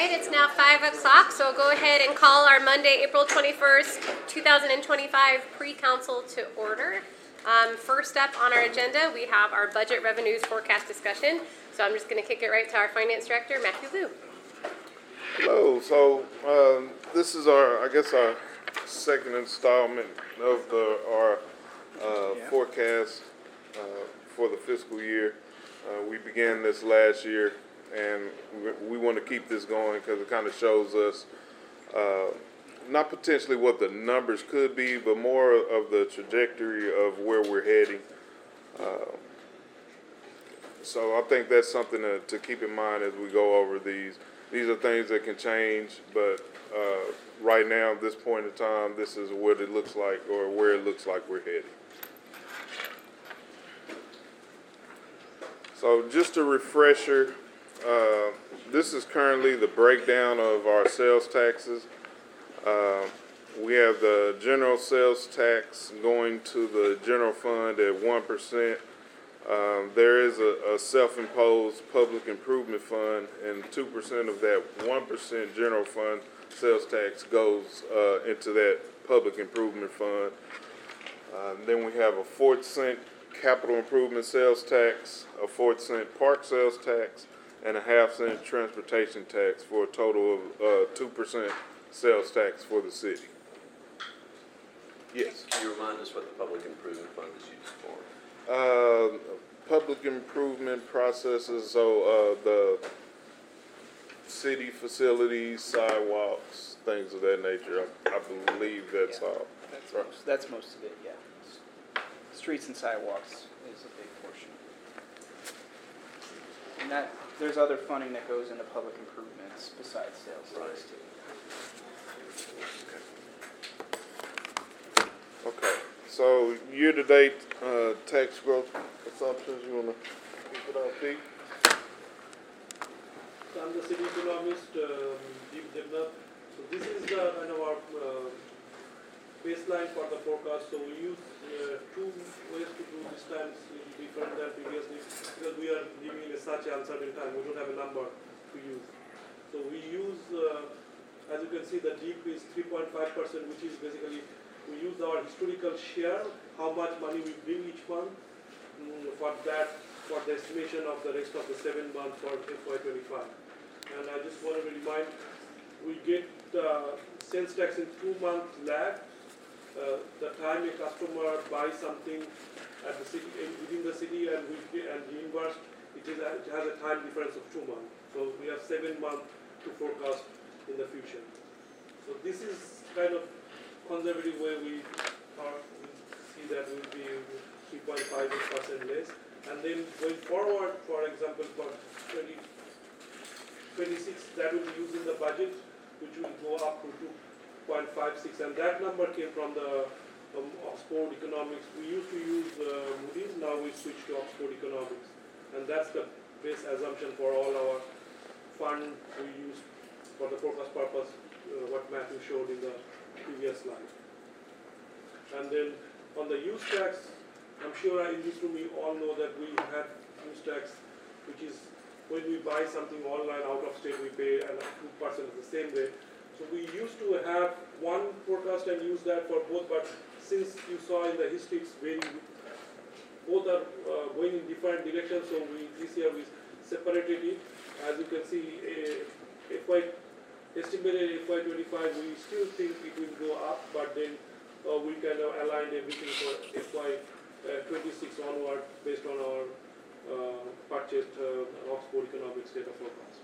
right, it's now 5 o'clock, so we'll go ahead and call our Monday, April 21st, 2025 pre-council to order. First up on our agenda, we have our budget revenues forecast discussion. So I'm just going to kick it right to our finance director, Matthew Liu. Hello. So this is our second installment of our forecast for the fiscal year. We began this last year, and we want to keep this going because it kind of shows us not potentially what the numbers could be, but more of the trajectory of where we're heading. So I think that's something to keep in mind as we go over these. These are things that can change, but right now, at this point in time, this is what it looks like, or where it looks like we're heading. So just a refresher, this is currently the breakdown of our sales taxes. We have the general sales tax going to the general fund at 1%. There is a self-imposed public improvement fund, and 2% of that 1% general fund sales tax goes into that public improvement fund. Then we have a 4-cent capital improvement sales tax, a 4-cent park sales tax, and a 1/2-cent transportation tax for a total of 2% sales tax for the city. Yes. Can you remind us what the public improvement fund is used for? Public improvement processes, so the city facilities, sidewalks, things of that nature. I believe that's all. That's most of it, yeah. Streets and sidewalks is a big portion. And there's other funding that goes into public improvements besides sales tax too. Okay, so year-to-date tax growth assumptions, you want to keep it on, Pete? So I'm the city economist, Deep Devnath. So this is our baseline for the forecast. So we use two ways to do this time, different than previously, because we are living in such uncertain time. We don't have a number to use. So we use, as you can see, the deep is 3.5%, which is basically, we use our historical share, how much money we bring each month, for the estimation of the rest of the 7 months for FY25. And I just want to remind, we get sales tax in 2-month lag. The time a customer buys something at the city, within the city and reimbursed, it has a time difference of 2 months. So we have 7 months to forecast in the future. So this is kind of conservative way we see that will be 3.58% less. And then going forward, for example, for 2026, that will be used in the budget, which will go up to 2.56, and that number came from the Oxford Economics. We used to use Moody's, now we switched to Oxford Economics, and that's the base assumption for all our fund we use for the forecast purpose, what Matthew showed in the previous slide. And then on the use tax, I'm sure in this room you all know that we have use tax, which is when we buy something online out of state, we pay 2% the same way. So we used to have one forecast and use that for both, but since you saw in the history, it's both are going in different directions. So this year we separated it. As you can see, estimated FY25, we still think it will go up, but then we kind of aligned everything for FY26 onward based on our purchased Oxford Economics data forecast.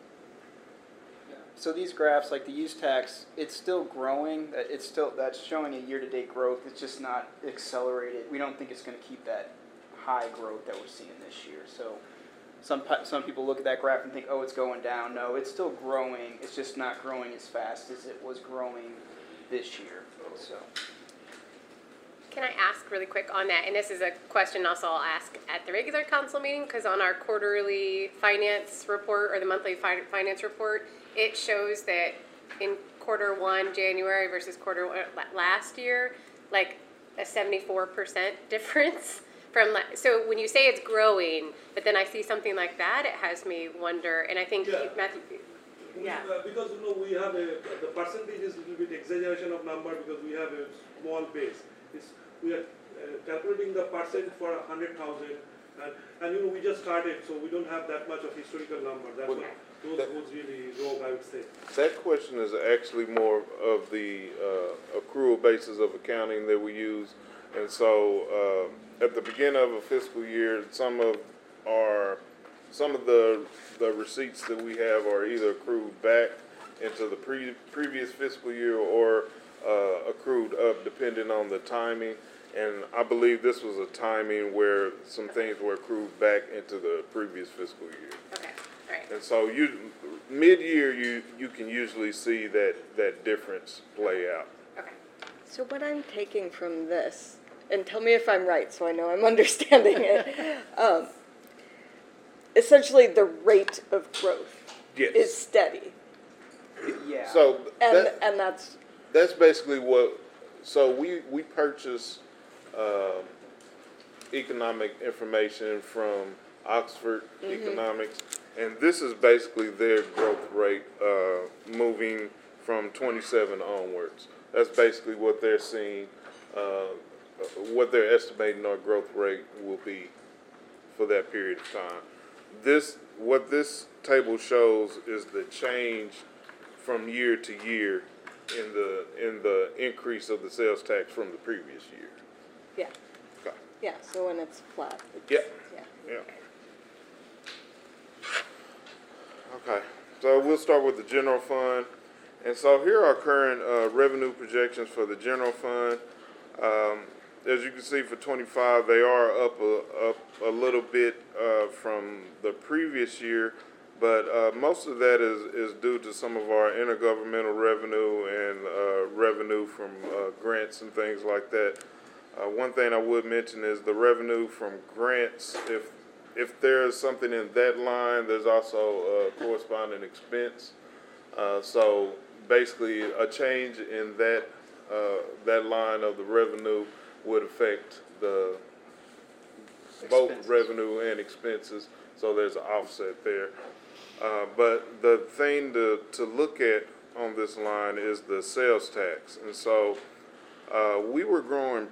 So these graphs, like the use tax, it's still growing. That's showing a year-to-date growth. It's just not accelerated. We don't think it's going to keep that high growth that we're seeing this year. So some people look at that graph and think, oh, it's going down. No, it's still growing. It's just not growing as fast as it was growing this year. So. Can I ask really quick on that? And this is a question also I'll ask at the regular council meeting, because on our quarterly finance report or the monthly finance report, it shows that in Q1 January versus Q1 last year, like a 74% difference from. So when you say it's growing, but then I see something like that, it has me wonder. And I think Matthew. Yeah. Because we have the percentage is a little bit exaggeration of number because we have a small base. We are calculating the percent for 100,000, and we just started, so we don't have that much of historical number. That's Well, what goes really wrong, I would say. That question is actually more of the accrual basis of accounting that we use. And so at the beginning of a fiscal year, some of the receipts that we have are either accrued back into the previous fiscal year or accrued up depending on the timing. And I believe this was a timing where some things were accrued back into the previous fiscal year. Okay, all right. And so mid-year, you can usually see that difference play out. Okay. So what I'm taking from this, and tell me if I'm right so I know I'm understanding it, essentially the rate of growth Yes. is steady. Yeah. So And that's, that's basically what, so we purchase economic information from Oxford Economics, and this is basically their growth rate moving from 27 onwards. That's basically what they're seeing, what they're estimating our growth rate will be for that period of time. What this table shows is the change from year to year in the increase of the sales tax from the previous year. yeah, Okay. yeah, so when it's flat. It's, Yep. Yeah. Yeah. Okay, so we'll start with the general fund. And so here are current revenue projections for the general fund. As you can see for 25, they are up a little bit from the previous year, but most of that is due to some of our intergovernmental revenue and revenue from grants and things like that. One thing I would mention is the revenue from grants. If there's something in that line, there's also a corresponding expense. So basically, a change in that line of the revenue would affect both Expenses. revenue and expenses. So there's an offset there. But the thing to look at on this line is the sales tax, and so we were growing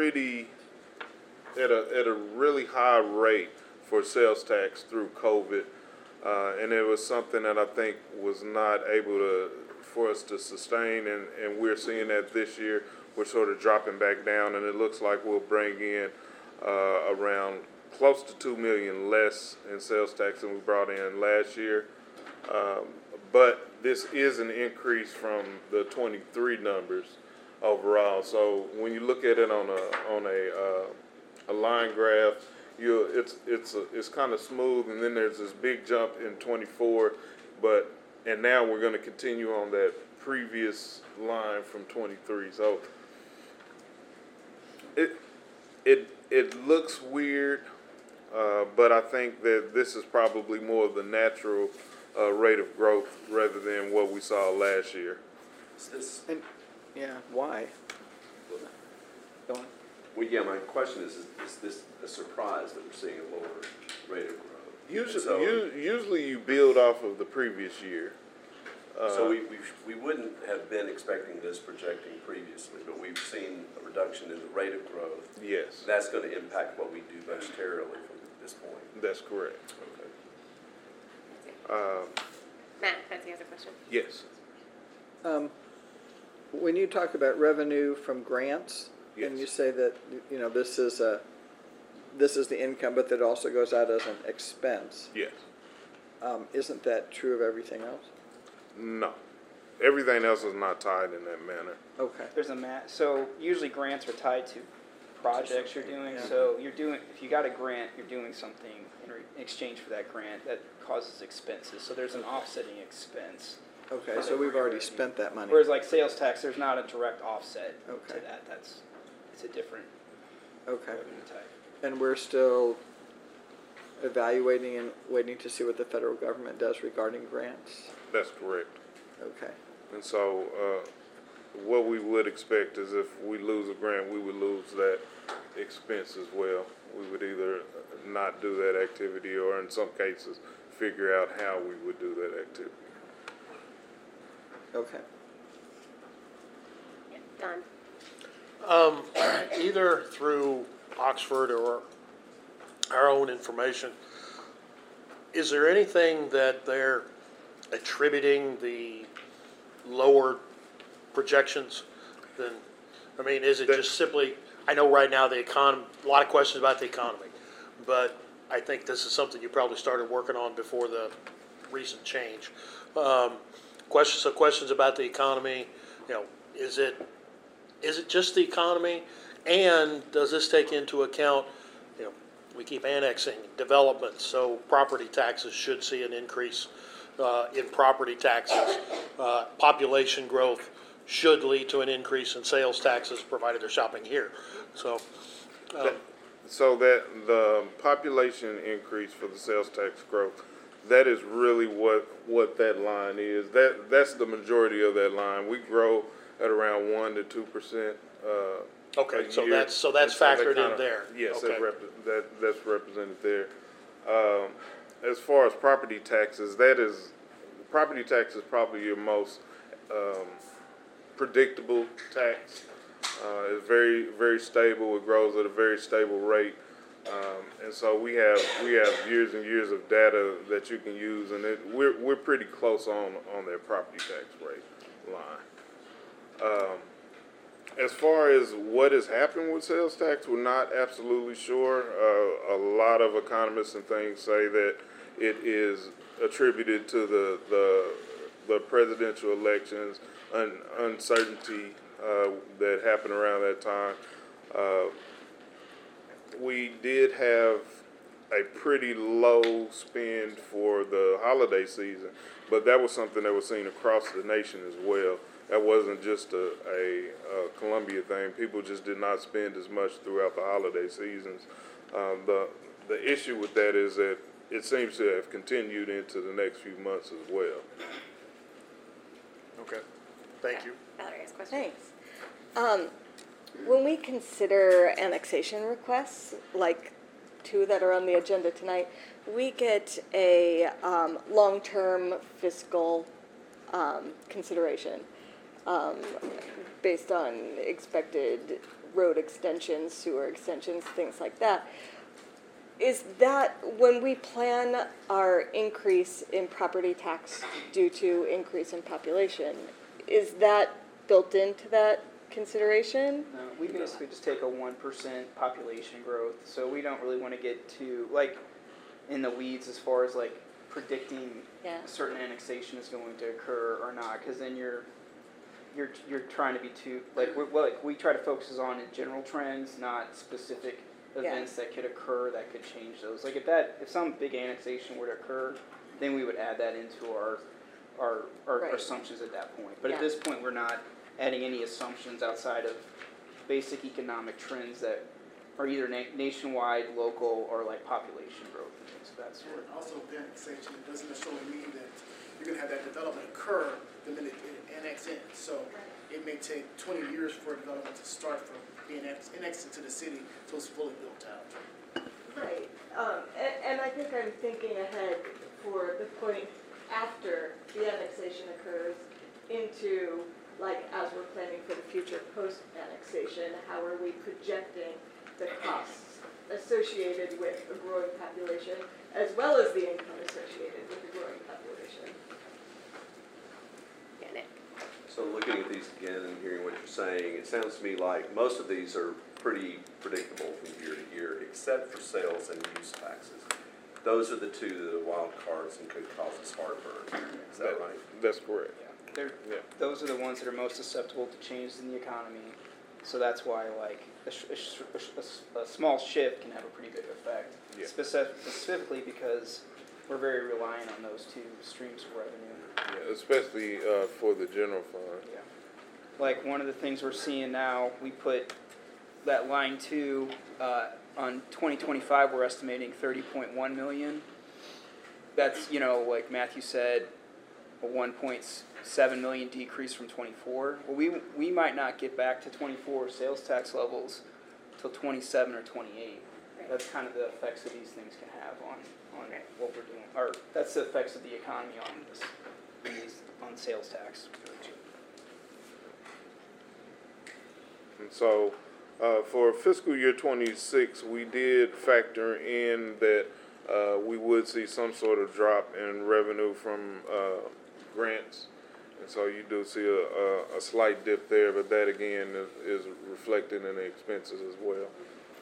at a really high rate for sales tax through COVID, and it was something that I think was not able for us to sustain, and we're seeing that this year. We're sort of dropping back down, and it looks like we'll bring in around close to $2 million less in sales tax than we brought in last year. But this is an increase from the 23 numbers overall. So when you look at it on a line graph, it's kind of smooth, and then there's this big jump in 24, and now we're going to continue on that previous line from 23. So it looks weird, but I think that this is probably more of the natural rate of growth rather than what we saw last year. And, yeah, why? Go on. Well, yeah, my question is this a surprise that we're seeing a lower rate of growth? Usually you build off of the previous year. So we wouldn't have been expecting this projecting previously, but we've seen a reduction in the rate of growth. Yes, That's going to impact what we do budgetarily from this point. that's correct. Okay. Matt, Betsy has a question. Yes. When you talk about revenue from grants, and Yes. you say that, this is the income, but that also goes out as an expense, Yes. isn't that true of everything else? No. Everything else is not tied in that manner. Okay. There's so usually grants are tied to projects you're doing. So if you got a grant, you're doing something in exchange for that grant that causes expenses. So there's an offsetting expense. Okay, so we've already spent that money. Whereas like sales tax, there's not a direct offset to Okay. that. It's a different Okay. revenue type. And we're still evaluating and waiting to see what the federal government does regarding grants? That's correct. Okay. And so what we would expect is if we lose a grant, we would lose that expense as well. We would either not do that activity or in some cases figure out how we would do that activity. Okay. Don? Either through Oxford or our own information, is there anything that they're attributing the lower projections than, I mean, is it just simply, I know right now the economy, a lot of questions about the economy, but I think this is something you probably started working on before the recent change. Questions about the economy, you know, is it just the economy? And does this take into account, you know, we keep annexing developments, so property taxes should see an increase in property taxes. Population growth should lead to an increase in sales taxes, provided they're shopping here. So, So that the population increase for the sales tax growth, that is really what that line is. That's the majority of that line. We grow at around 1% to 2%. okay, a so year. that's And factored kinda- in there. Yes, Okay. that's represented there. As far as property taxes, property tax is probably your most predictable tax. It's very, very stable. It grows at a very stable rate. And so we have years and years of data that you can use, and we're pretty close on that property tax rate line. As far as what has happened with sales tax, we're not absolutely sure. A lot of economists and things say that it is attributed to the presidential elections, uncertainty that happened around that time. We did have a pretty low spend for the holiday season, but that was something that was seen across the nation as well. That wasn't just a Columbia thing. People just did not spend as much throughout the holiday seasons. The issue with that is that it seems to have continued into the next few months as well. Okay, thank you. Valerie has a question. Thanks. When we consider annexation requests, like two that are on the agenda tonight, we get a long-term fiscal consideration based on expected road extensions, sewer extensions, things like that. Is that when we plan our increase in property tax due to increase in population, is that built into that consideration? No, we basically just take a 1% population growth, so we don't really want to get too, like, in the weeds as far as, like, predicting Yeah. a certain annexation is going to occur or not, because then you're trying to be too, like, we try to focus on general trends, not specific events that could occur that could change those. Like, if some big annexation were to occur, then we would add that into our Right. assumptions at that point. But Yeah. at this point, we're not adding any assumptions outside of basic economic trends that are either nationwide, local, or like population growth and things of that sort. And also, the annexation doesn't necessarily mean that you're going to have that development occur the minute it annex in. So it may take 20 years for a development to start from being annexed into the city till it's fully built out. Right, and I think I'm thinking ahead for the point after the annexation occurs into, like, as we're planning for the future post-annexation, how are we projecting the costs associated with a growing population, as well as the income associated with a growing population? Yeah, Nick. So looking at these again and hearing what you're saying, it sounds to me like most of these are pretty predictable from year to year, except for sales and use taxes. Those are the two that are wild cards and could cause us heartburn. Is that right? That's correct. Those are the ones that are most susceptible to changes in the economy. So that's why, like, a small shift can have a pretty big effect. Yeah. Specifically because we're very reliant on those two streams of revenue. Yeah, especially for the general fund. Yeah. Like, one of the things we're seeing now, we put that line 2 on 2025, we're estimating 30.1 million. That's, like Matthew said, a 1.7 million decrease from 24. Well, we might not get back to 24 sales tax levels till 27 or 28. That's kind of the effects that these things can have on what we're doing. Or that's the effects of the economy on this, on sales tax. And so, for fiscal year '26, we did factor in that we would see some sort of drop in revenue from grants. And so you do see a slight dip there, but that again is reflected in the expenses as well.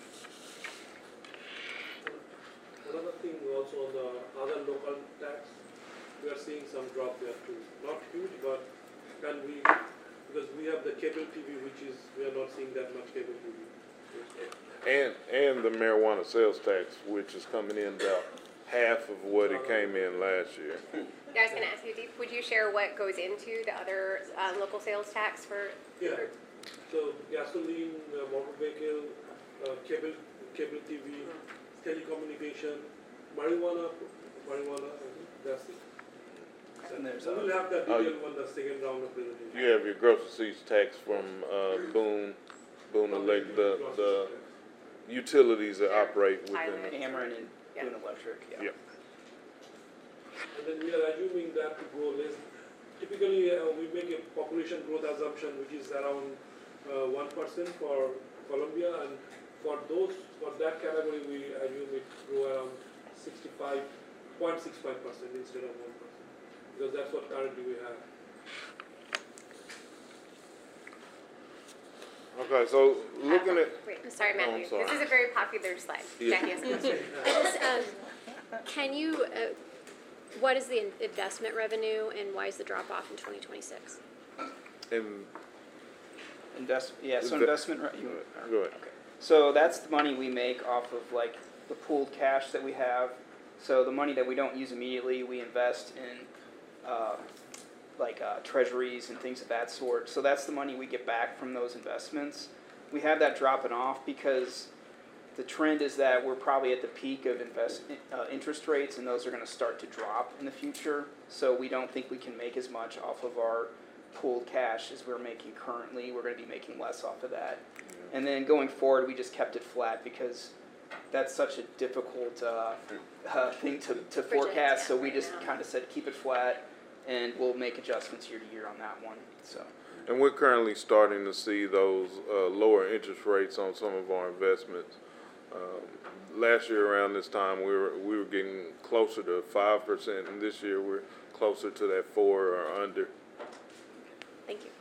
Another thing also on the other local tax, we are seeing some drop there too. Not huge, but can we, because we have the cable TV, which is, we are not seeing that much cable TV. And the marijuana sales tax, which is coming in about half of what it came in last year. Yeah, I was gonna ask you, Deep, would you share what goes into the other local sales tax for? Yeah, so gasoline, motor vehicle, cable TV, telecommunication, marijuana, I think, that's it. And there's We will have that detailed one, the second round of presentation. You have your gross receipts tax from Boone Elect, the utilities that operate within it. Ameren and Yeah. Boone Electric, yeah. Yeah. And then we are assuming that to grow less. Typically, we make a population growth assumption which is around 1% for Colombia, and for that category, we assume it grow around 65.65% instead of 1%, because that's what currently we have. Okay, so looking at, Wait, sorry, Oh, I'm Matthew. sorry. This is a very popular slide. Yeah. Jackie has a question. Can you, what is the investment revenue and why is the drop off in 2026? and Investment, go ahead. So that's the money we make off of like the pooled cash that we have. So the money that we don't use immediately, we invest in treasuries and things of that sort. So that's the money we get back from those investments. We have that dropping off because the trend is that we're probably at the peak of interest rates, and those are going to start to drop in the future. So we don't think we can make as much off of our pooled cash as we're making currently. We're going to be making less off of that. And then going forward, we just kept it flat because that's such a difficult thing to forecast. So we just kind of said keep it flat, and we'll make adjustments year to year on that one. So. And we're currently starting to see those lower interest rates on some of our investments. Last year around this time, we were getting closer to 5%, and this year we're closer to that 4 or under. Thank you.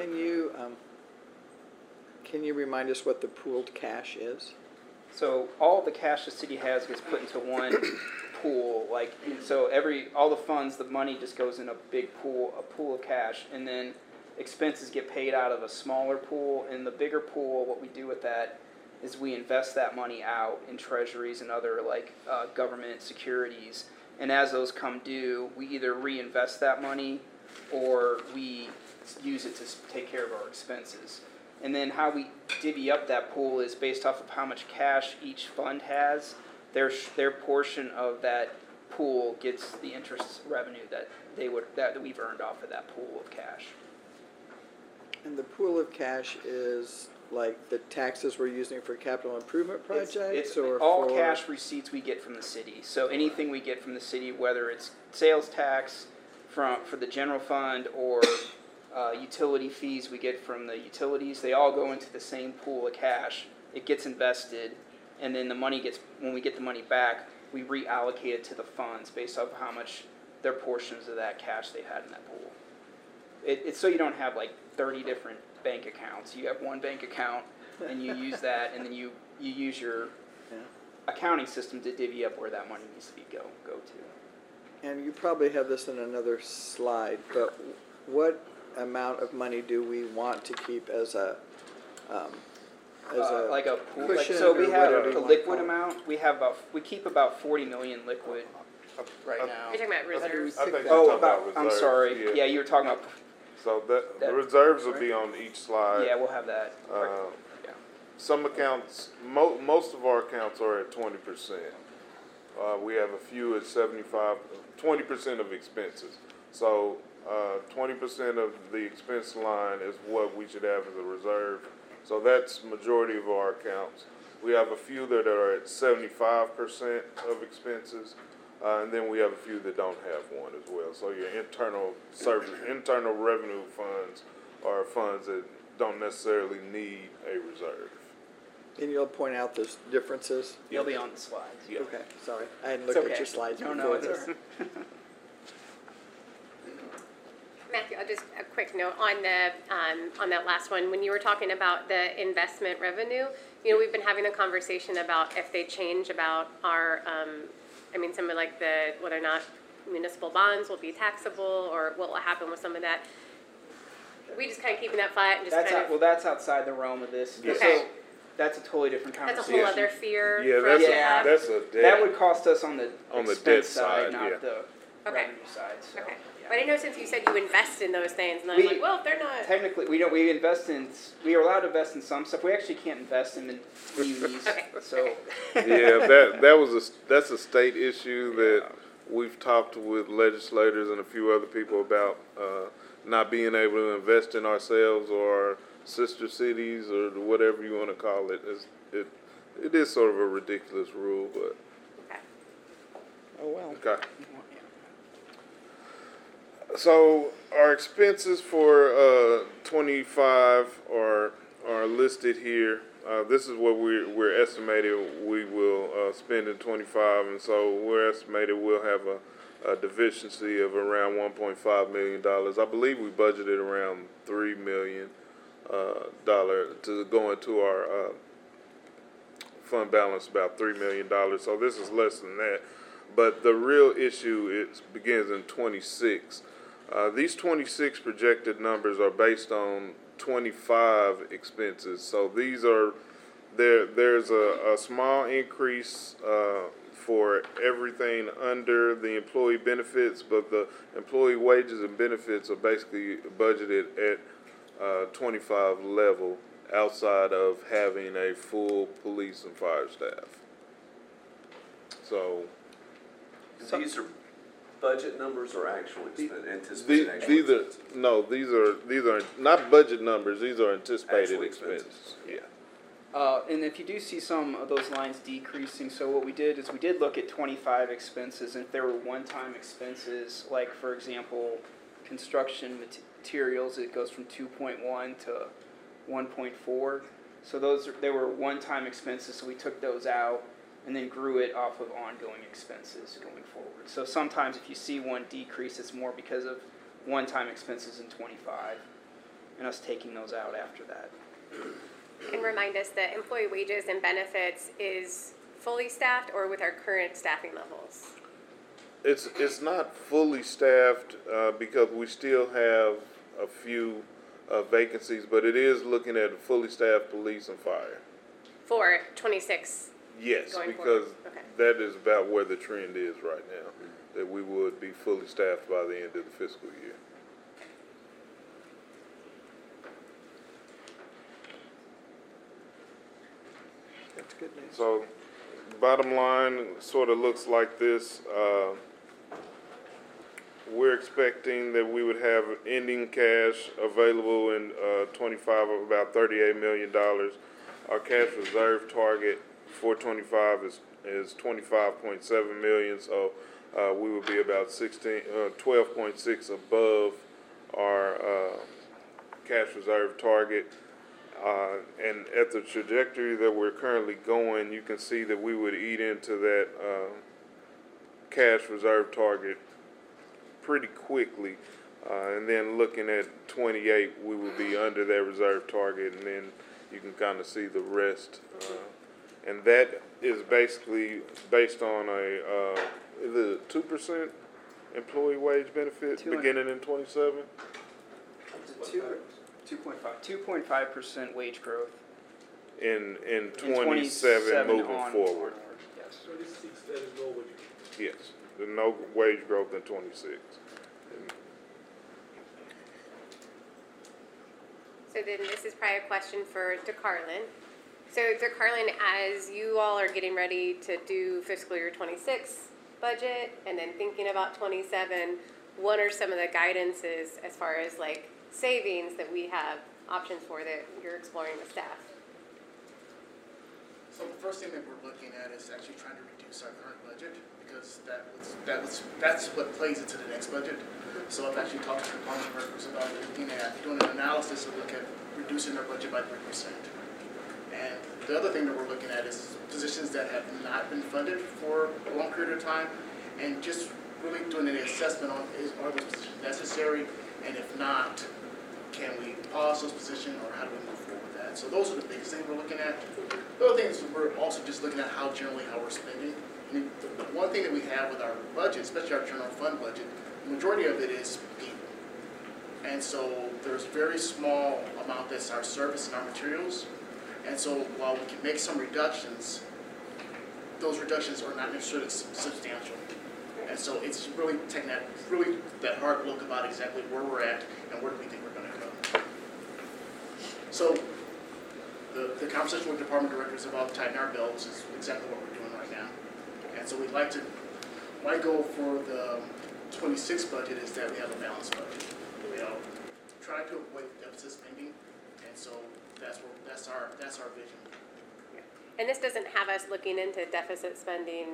Can you remind us what the pooled cash is? So all the cash the city has gets put into one pool. All the funds, the money just goes in a big pool, a pool of cash, and then expenses get paid out of a smaller pool. And the bigger pool, what we do with that is we invest that money out in treasuries and other government securities. And as those come due, we either reinvest that money or we use it to take care of our expenses. And then how we divvy up that pool is based off of how much cash each fund has. Their portion of that pool gets the interest revenue that we've earned off of that pool of cash. And the pool of cash is like the taxes we're using for capital improvement projects? It's or all for cash receipts we get from the city. So anything we get from the city, whether it's sales tax for the general fund or utility fees we get from the utilities, they all go into the same pool of cash. It gets invested, and then when we get the money back, we reallocate it to the funds based off how much their portions of that cash they had in that pool. It's so you don't have 30 different bank accounts. You have one bank account, and you use that, and then you use your accounting system to divvy up where that money needs to go to. And you probably have this in another slide, but what amount of money do we want to keep as a pool? cushion So we or have whatever you a wanna liquid call it? amount. We keep about 40 million liquid right now. You're talking about reserves. I think you're Oh, talking about I'm reserves. sorry. Yeah, you were talking about. So the reserves will be on each slide. Yeah, we'll have that. Yeah. Some accounts, most of our accounts are at 20%. We have a few at 20% of expenses. So 20% of the expense line is what we should have as a reserve. So that's majority of our accounts. We have a few that are at 75% of expenses, and then we have a few that don't have one as well. So your internal revenue funds are funds that don't necessarily need a reserve. And you'll point out those differences? They'll be on the slides. Okay, sorry. I hadn't It's looked at okay. your slides No, before it's this. all right. Matthew, I'll just, a quick note on that last one, when you were talking about the investment revenue, you know, we've been having a conversation about if they change about our, something like whether or not municipal bonds will be taxable, or what will happen with some of that. We just kind of keeping that flat and just That's outside the realm of this. Yes. Okay. So that's a totally different that's a conversation. whole other fear Yeah, for us to Yeah. have. that's a debt. That would cost us on the On the expense debt side, not yeah. the Okay. revenue side. So, Okay. yeah. But I know since you said you invest in those things, and I'm We- like, well, if they're not. Technically, we don't. We invest in. We are allowed to invest in some stuff. We actually can't invest in munis. Okay. So. Yeah, that's a state issue that we've talked with legislators and a few other people about, not being able to invest in ourselves or our sister cities or whatever you want to call it. It is sort of a ridiculous rule, but Okay. Oh, well. okay. So our expenses for 25 are listed here. This is what we're estimating we will spend in 25, and so we're estimated we'll have a deficiency of around $1.5 million. I believe we budgeted around $3 million to go into our fund balance, about $3 million. So this is less than that. But the real issue begins in 26. These 26 projected numbers are based on 25 expenses. So these are there's a small increase for everything under the employee benefits, but the employee wages and benefits are basically budgeted at 25 level outside of having a full police and fire staff. So These are budget numbers or actual anticipated actual these are expenses? no, these are not budget numbers. These are anticipated Actual expenses. expenses. Yeah. And if you do see some of those lines decreasing, so what we did is we did look at 25 expenses, and if there were one-time expenses, like for example, construction materials, it goes from 2.1 to 1.4. So they were one-time expenses, so we took those out and then grew it off of ongoing expenses going forward. So sometimes if you see one decrease, it's more because of one-time expenses in 25 and us taking those out after that. And remind us that employee wages and benefits is fully staffed or with our current staffing levels? It's not fully staffed because we still have a few vacancies, but it is looking at fully staffed police and fire. For 26. Yes, Going because forward, okay. that is about where the trend is right now, that we would be fully staffed by the end of the fiscal year. That's good news. So, bottom line sort of looks like this. We're expecting that we would have ending cash available in 25 of about $38 million. Our cash reserve target for 25 is 25.7 million, so we would be about 12.6 above our cash reserve target. And at the trajectory that we're currently going, you can see that we would eat into that cash reserve target pretty quickly. And then looking at 28, we will be under that reserve target, and then you can kind of see the rest. And that is basically based on is it a 2% employee wage benefit beginning in 27? 2.5% wage growth. In In 27 moving onward. forward. Yes. 26, there is nobody. Yes, there's no wage growth in 26. So then this is probably a question for DeCarlin. So DeCarlin, as you all are getting ready to do fiscal year 26 budget and then thinking about 27, what are some of the guidances as far as like savings that we have options for that you're exploring with staff? So the first thing that we're looking at is actually trying to reduce our current budget, because that's what plays into the next budget. So I've actually talked to department workers about looking at doing an analysis to look at reducing our budget by 3%. And the other thing that we're looking at is positions that have not been funded for a long period of time, and just really doing an assessment on are those positions necessary, and if not, can we pause those positions, or how do we move forward with that? So those are the biggest things we're looking at. The other thing is we're also just looking at how we're spending. I mean, the one thing that we have with our budget, especially our general fund budget, the majority of it is people. And so there's very small amount that's our service and our materials. And so while we can make some reductions, those reductions are not necessarily substantial. And so it's really taking that hard look about exactly where we're at and where do we think we're going to go. So the conversation with department directors about tightening our belts is exactly what we're doing right now. And so my goal for the 26 budget is that we have a balanced budget. We are trying to avoid deficit spending, and so that's our vision. And this doesn't have us looking into deficit spending,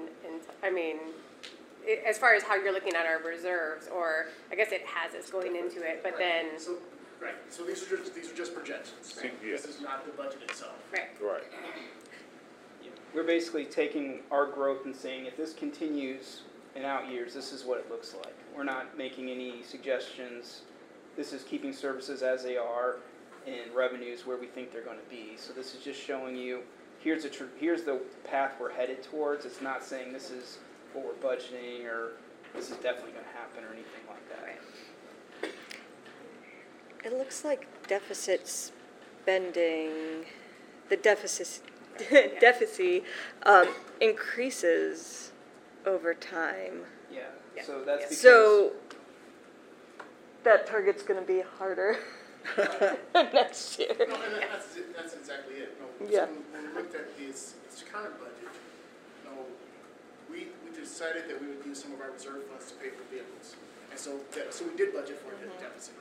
as far as how you're looking at our reserves, or I guess it has us going into it, but then. So these are just projections. Right. This is not the budget itself. Right. Right. We're basically taking our growth and saying, if this continues in out years, this is what it looks like. We're not making any suggestions. This is keeping services as they are and revenues where we think they're going to be. So this is just showing you, here's the path we're headed towards. It's not saying this is what we're budgeting or this is definitely going to happen or anything like that. Right. It looks like deficit spending, the deficit increases over time. Yeah. So that's because So that target's going to be harder next year. No, and that's exactly it. No, Yeah. So when we looked at this current budget, we decided that we would use some of our reserve funds to pay for vehicles, and so we did budget for a deficit.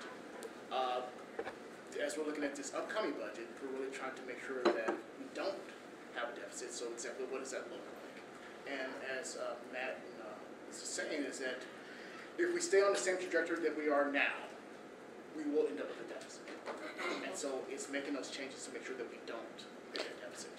As we're looking at this upcoming budget, we're really trying to make sure that we don't have a deficit. So exactly what does that look like? And as Matt is saying, is that if we stay on the same trajectory that we are now, we will end up with a deficit. And so it's making those changes to make sure that we don't hit that deficit.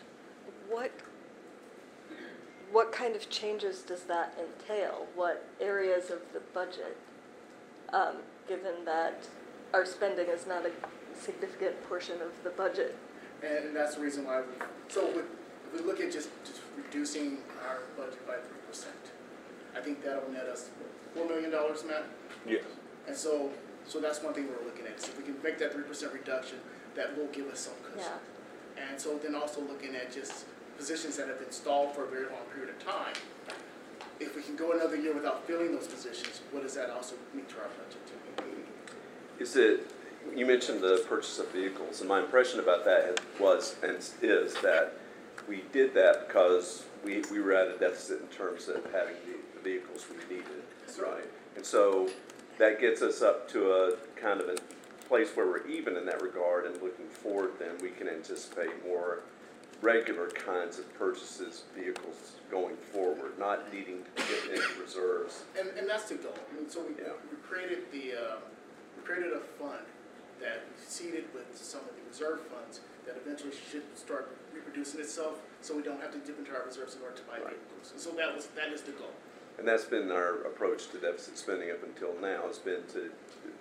What kind of changes does that entail? What areas of the budget, given that our spending is not a significant portion of the budget? And that's the reason why if we look at just reducing our budget by 3%, I think that'll net us $4 million, Matt? Yes. And so that's one thing we're looking at. So if we can make that 3% reduction, that will give us some cushion. Yeah. And so then also looking at just positions that have been stalled for a very long period of time. If we can go another year without filling those positions, what does that also mean to our budget? You mentioned the purchase of vehicles, and my impression about that was and is that we did that because we were at a deficit in terms of having the vehicles we needed, right? And so that gets us up to a kind of a place where we're even in that regard, and looking forward, then we can anticipate more regular kinds of purchases, vehicles going forward, not needing to get into reserves. And that's the goal. I mean, so we created a fund that we seeded with some of the reserve funds that eventually should start reproducing itself, so we don't have to dip into our reserves in order to buy vehicles. And so that is the goal. And that's been our approach to deficit spending up until now, has been to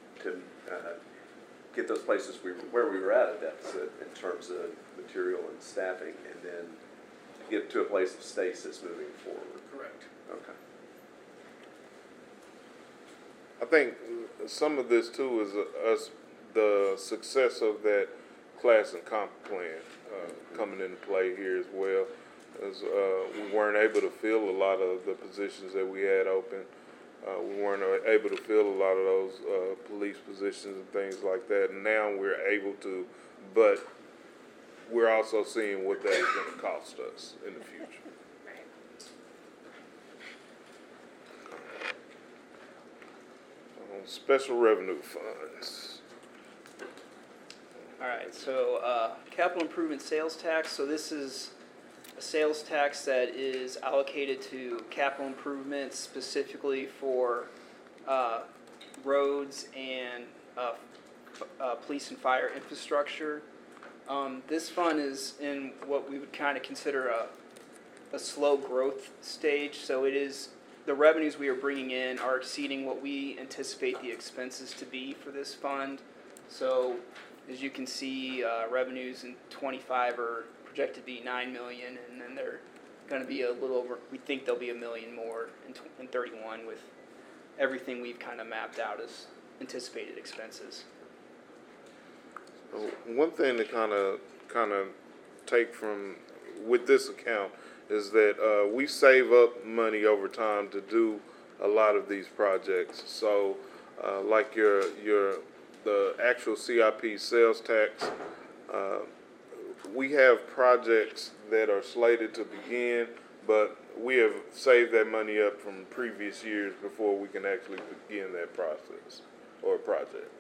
get those places where we were at a deficit in terms of material and staffing, and then get to a place of stasis moving forward. Correct. Okay. I think some of this too is the success of that class and comp plan coming into play here as well. As we weren't able to fill a lot of the positions that we had open. We weren't able to fill a lot of those police positions and things like that. And now we're able to, but we're also seeing what that is going to cost us in the future. Special revenue funds. All right, so capital improvement sales tax. So this is a sales tax that is allocated to capital improvements specifically for roads and police and fire infrastructure. This fund is in what we would kind of consider a slow growth stage, so it is, the revenues we are bringing in are exceeding what we anticipate the expenses to be for this fund. So as you can see, revenues in 25 are projected to be 9 million, and then they're going to be a little over, we think there'll be $1 million more in 31 with everything we've kind of mapped out as anticipated expenses. One thing to kind of take from with this account is that we save up money over time to do a lot of these projects. So, like the actual CIP sales tax, we have projects that are slated to begin, but we have saved that money up from previous years before we can actually begin that process or project.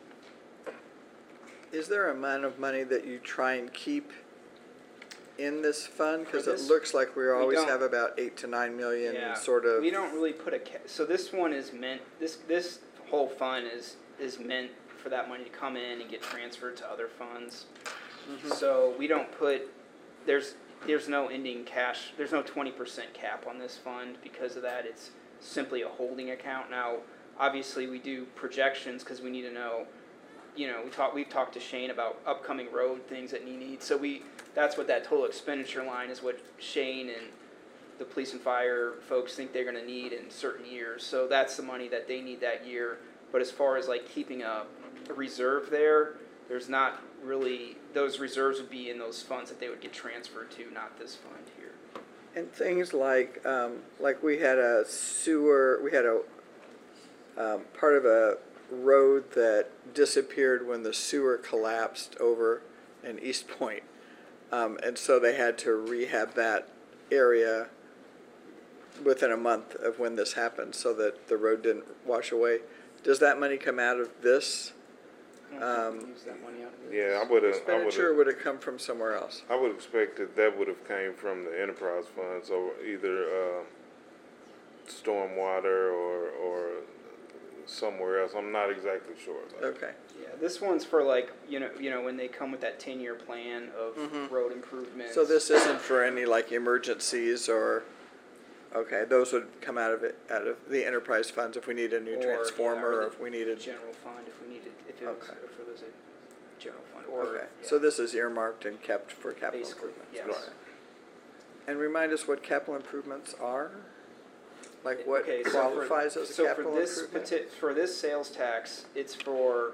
Is there an amount of money that you try and keep in this fund? Because For it this, looks like we always don't. have about 8 to 9 million Yeah, sort of. we don't really put a so this one is meant, this whole fund is meant for that money to come in and get transferred to other funds. So we don't put, there's no ending cash, there's no 20% cap on this fund. Because of that, it's simply a holding account. Now, obviously we do projections because we need to know, you know, we've talked to Shane about upcoming road things that he needs. So that's what that total expenditure line is, what Shane and the police and fire folks think they're going to need in certain years. So that's the money that they need that year. But as far as like keeping a reserve there's not really, those reserves would be in those funds that they would get transferred to, not this fund here. And things like we had a sewer, we had a part of a road that disappeared when the sewer collapsed over in East Point. And so they had to rehab that area within a month of when this happened so that the road didn't wash away. Does that money come out of this? Use that money out of this. Yeah, I would have. Expenditure, or would it come from somewhere else? I would expect that would have came from the enterprise funds, or either stormwater or somewhere else. I'm not exactly sure. Okay. Yeah, this one's for like, you know when they come with that 10-year plan of road improvements. So this isn't for any like emergencies or, okay, those would come out of the enterprise funds if we need a new transformer or if we needed. General fund if we needed, if it was, Okay. if it was a general fund. Or, Okay, yeah, so this is earmarked and kept for capital basically, improvements. yes. And remind us what capital improvements are? Like what Okay, qualifies as a so capital for this improvement? for this sales tax, it's for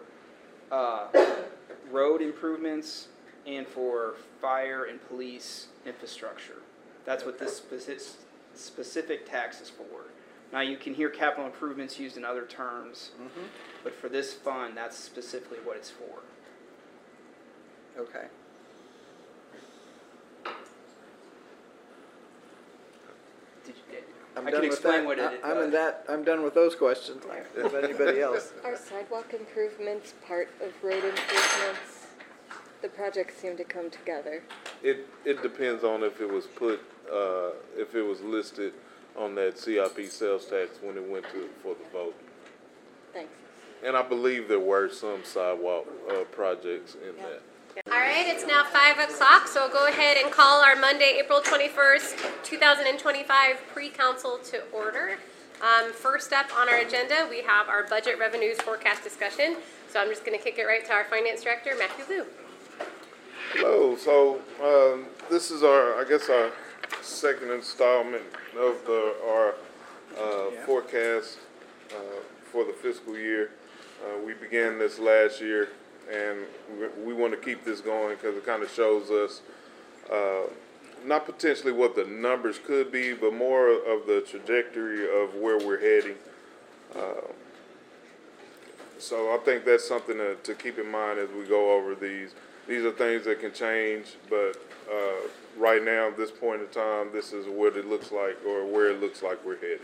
road improvements and for fire and police infrastructure. That's what this specific tax is for. Now you can hear capital improvements used in other terms, but for this fund, that's specifically what it's for. Okay. I can explain what it is. I'm done with those questions. If anybody else? Are sidewalk improvements part of road improvements? The projects seem to come together. It depends on if it was if it was listed on that CIP sales tax when it went for the vote. Thanks. And I believe there were some sidewalk projects in that. All right, it's now 5 o'clock, so we'll go ahead and call our Monday, April 21st, 2025 pre-council to order. First up on our agenda, we have our budget revenues forecast discussion. So I'm just going to kick it right to our finance director, Matthew Liu. Hello. So this is our second installment of our forecast for the fiscal year. We began this last year, and we want to keep this going because it kind of shows us not potentially what the numbers could be, but more of the trajectory of where we're heading. So I think that's something to keep in mind as we go over these. These are things that can change, but right now, at this point in time, this is what it looks like, or where it looks like we're heading.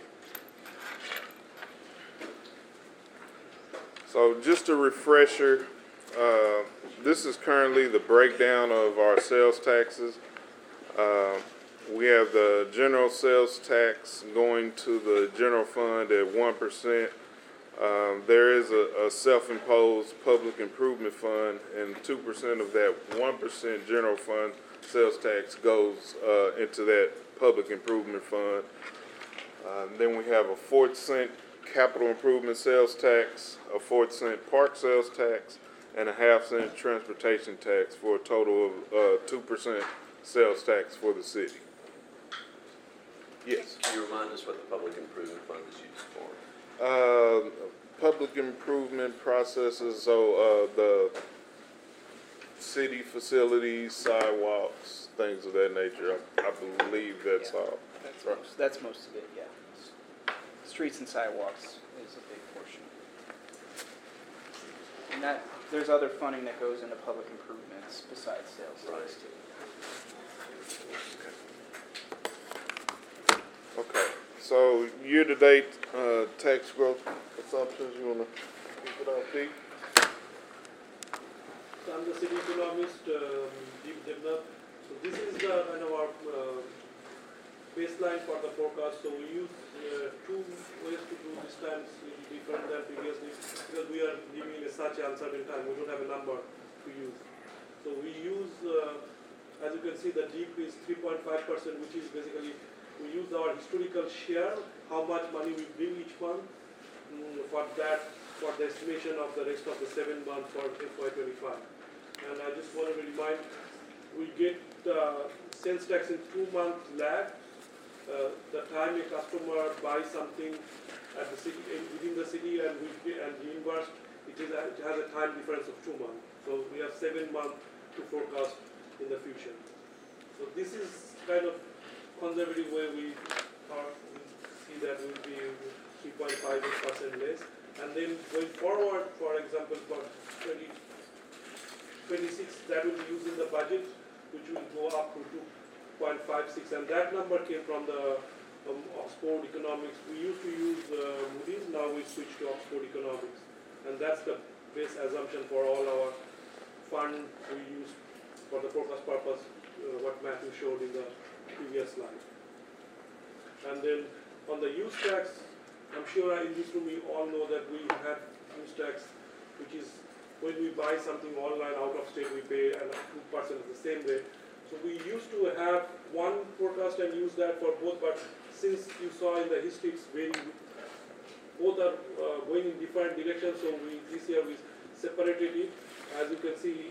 So just a refresher, this is currently the breakdown of our sales taxes. We have the general sales tax going to the general fund at 1%. There is a self-imposed public improvement fund, and 2% of that 1% general fund sales tax goes into that public improvement fund. Then we have a 4-cent capital improvement sales tax, a 4-cent park sales tax, and a 1/2-cent transportation tax, for a total of 2% sales tax for the city. Yes. Can you remind us what the public improvement fund is used for? Public improvement processes, so the city facilities, sidewalks, things of that nature. I believe that's all. That's most of it, yeah. Streets and sidewalks is a big portion. And there's other funding that goes into public improvements besides sales tax too. Okay, so year-to-date tax growth assumptions, you want to keep it out, Pete? So I'm the city economist, Deep Devnath. So this is the kind of our baseline for the forecast. So we use two ways to do this time, slightly different than previously, because we are living in such an uncertain time. We don't have a number to use. So we use, as you can see, the deep is 3.5%, which is basically, we use our historical share, how much money we bring each month, for the estimation of the rest of the 7 months for FY25. And I just want to remind, we get sales tax in 2-month lag. The time a customer buys something at the city, within the city, and reimbursed, it has a time difference of 2 months. So we have 7 months to forecast in the future. So this is kind of conservative way we see that will be 3.5% less. And then going forward, for example, for 2026, that will be used in the budget, which will go up to 2.56, and that number came from the Oxford Economics. We used to use Moody's, now we switched to Oxford Economics, and that's the base assumption for all our fund we use for the forecast purpose, what Matthew showed in the previous slide. And then on the use tax, I'm sure in this room you all know that we have use tax, which is when we buy something online out of state, we pay 2% of the same rate. So we used to have one forecast and use that for both, but since you saw in the history, it's both are going in different directions. So this year we separated it. As you can see,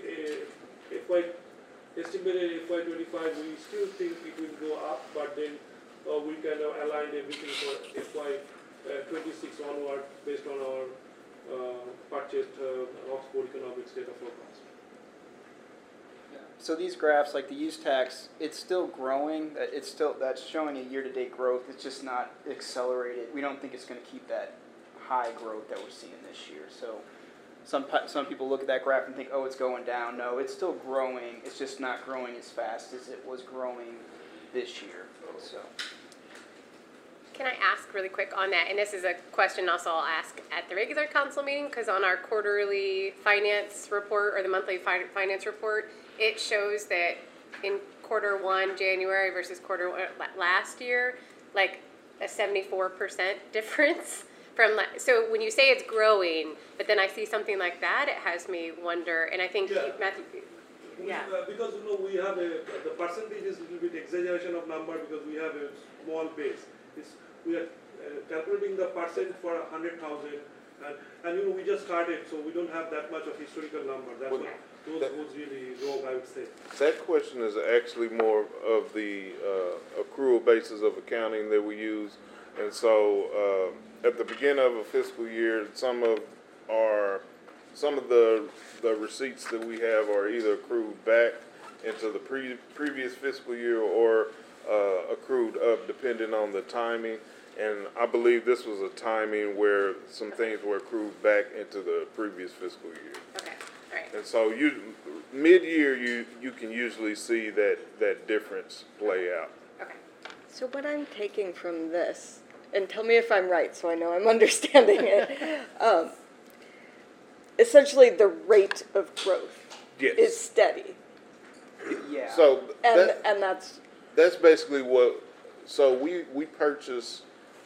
estimated FY25, we still think it will go up, but then we kind of aligned everything for FY26 onward based on our purchased Oxford Economics data forecast. So these graphs, like the use tax, it's still growing. That's showing a year-to-date growth. It's just not accelerated. We don't think it's going to keep that high growth that we're seeing this year. So some people look at that graph and think, oh, it's going down. No, it's still growing. It's just not growing as fast as it was growing this year. So. Can I ask really quick on that? And this is a question also I'll ask at the regular council meeting, because on our quarterly finance report or the monthly finance report, it shows that in Q1 January versus Q1 last year, like a 74% difference from. So when you say it's growing, but then I see something like that, it has me wonder. And I think Matthew. Yeah. Because we have the percentage is a little bit exaggeration of number because we have a small base. We are calculating the percent for 100,000, and we just started, so we don't have that much of historical number. That's what those really wrong, I would say. That question is actually more of the accrual basis of accounting that we use, and so at the beginning of a fiscal year, some of the receipts that we have are either accrued back into the previous fiscal year or accrued up depending on the timing. And I believe this was a timing where some things were accrued back into the previous fiscal year. Okay, all right. And so mid-year, you can usually see that difference play out. Okay. So what I'm taking from this, and tell me if I'm right so I know I'm understanding it, essentially the rate of growth is steady. Yeah. So and that's That's basically what, so we purchase,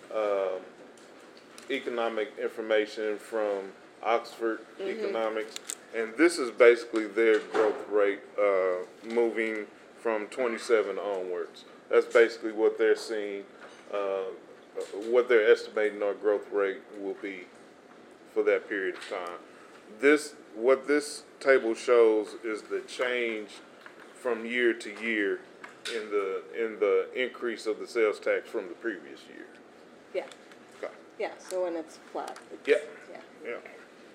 economic information from Oxford Economics, and this is basically their growth rate, moving from 27 onwards. That's basically what they're seeing, what they're estimating our growth rate will be for that period of time. What this table shows is the change from year to year in the increase of the sales tax from the previous year. Yeah, Okay. yeah, so when it's flat. it's- Yep. Yeah. Yeah.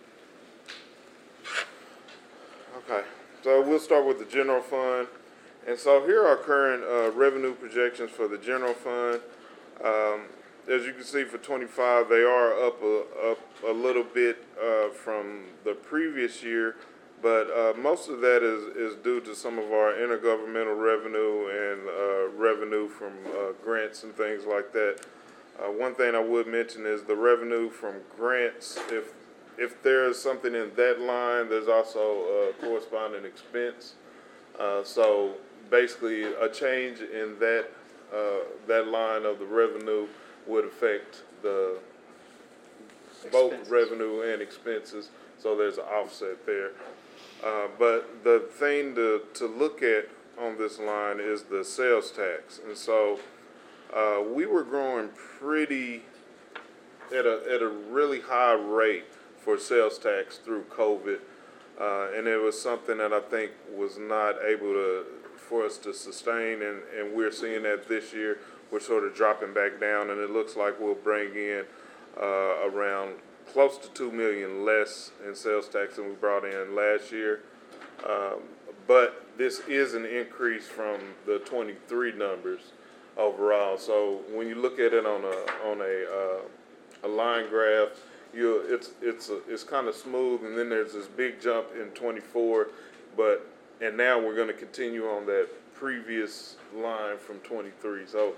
Okay, so we'll start with the general fund. And so here are current revenue projections for the general fund. As you can see for 25, they are up a little bit from the previous year, but most of that is due to some of our intergovernmental revenue and revenue from grants and things like that. One thing I would mention is the revenue from grants. If there's something in that line, there's also a corresponding expense. So basically, a change in that line of the revenue would affect the both Expenses. revenue and expenses. So there's an offset there. But the thing to look at on this line is the sales tax, and so we were growing at a really high rate for sales tax through COVID, and it was something that I think was not able for us to sustain, and we're seeing that this year. We're sort of dropping back down, and it looks like we'll bring in around close to $2 million less in sales tax than we brought in last year. But this is an increase from the 23 numbers overall. So when you look at it on a line graph, it's kind of smooth, and then there's this big jump in 24, and now we're going to continue on that previous line from 23. So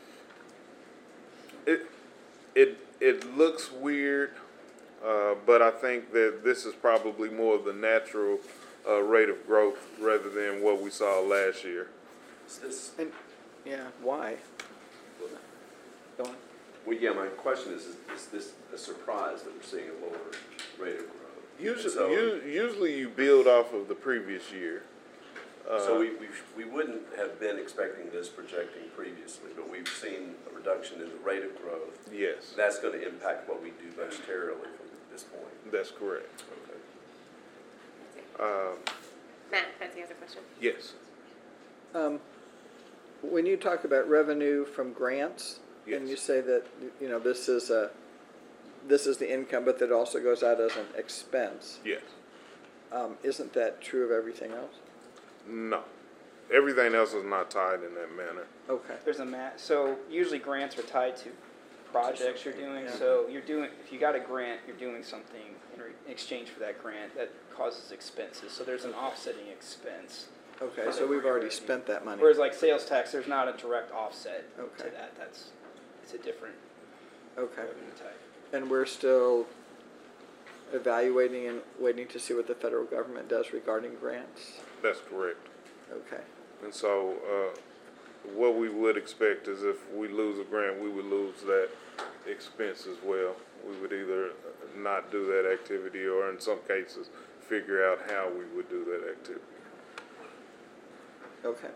it looks weird, but I think that this is probably more of the natural rate of growth rather than what we saw last year. Is this, And, yeah, why? Go on. well, yeah, my question is this a surprise that we're seeing a lower rate of growth? Usually you build off of the previous year. So we wouldn't have been expecting this projecting previously, but we've seen a reduction in the rate of growth. Yes, That's going to impact what we do budgetarily from this point. that's correct. Okay. Matt, Betsy has a question. Yes. When you talk about revenue from grants, and Yes. you say that, you know, this is the income, but that also goes out as an expense, Yes. isn't that true of everything else? No. Everything else is not tied in that manner. Okay. There's so usually grants are tied to projects you're doing. So if you got a grant, you're doing something in exchange for that grant that causes expenses. So there's an offsetting expense. Okay, so we've already spent that money. Whereas like sales tax, there's not a direct offset Okay. to that. It's a different Okay. revenue type. And we're still evaluating and waiting to see what the federal government does regarding grants? That's correct. Okay. And so, what we would expect is if we lose a grant, we would lose that expense as well. We would either not do that activity or in some cases, figure out how we would do that activity. Okay.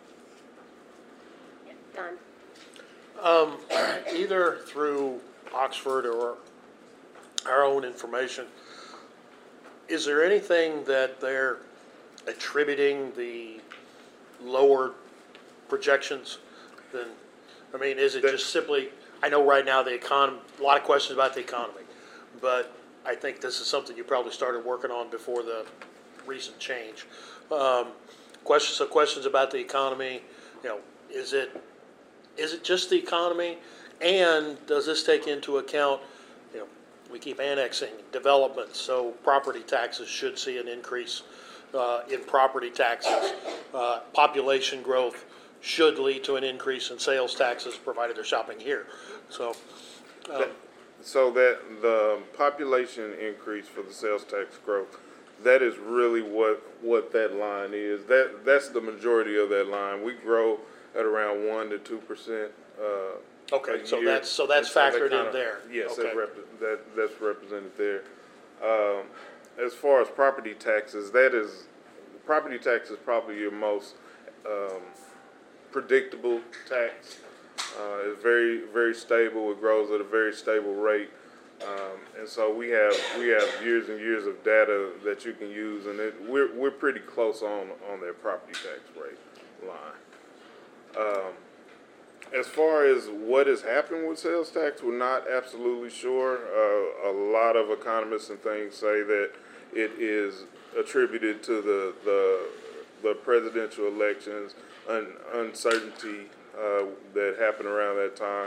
Don? Either through Oxford or our own information, is there anything that they're attributing the lower projections than, I mean, is it just simply, I know right now the economy, a lot of questions about the economy, but I think this is something you probably started working on before the recent change. Questions about the economy, you know, is it just the economy? And does this take into account, you know, we keep annexing developments, so property taxes should see an increase in property taxes. Population growth should lead to an increase in sales taxes, provided they're shopping here. So, So that the population increase for the sales tax growth, that is really what that line is. That's the majority of that line. We grow at around 1 to 2%. Okay, a so year. that's And that factored in kinda- there. Yes, Okay. that's represented there. As far as property taxes, property tax is probably your most predictable tax. It's very, very stable. It grows at a very stable rate. And so we have years and years of data that you can use, and we're pretty close on that property tax rate line. As far as what has happened with sales tax, we're not absolutely sure. A lot of economists and things say that it is attributed to the presidential elections, uncertainty that happened around that time.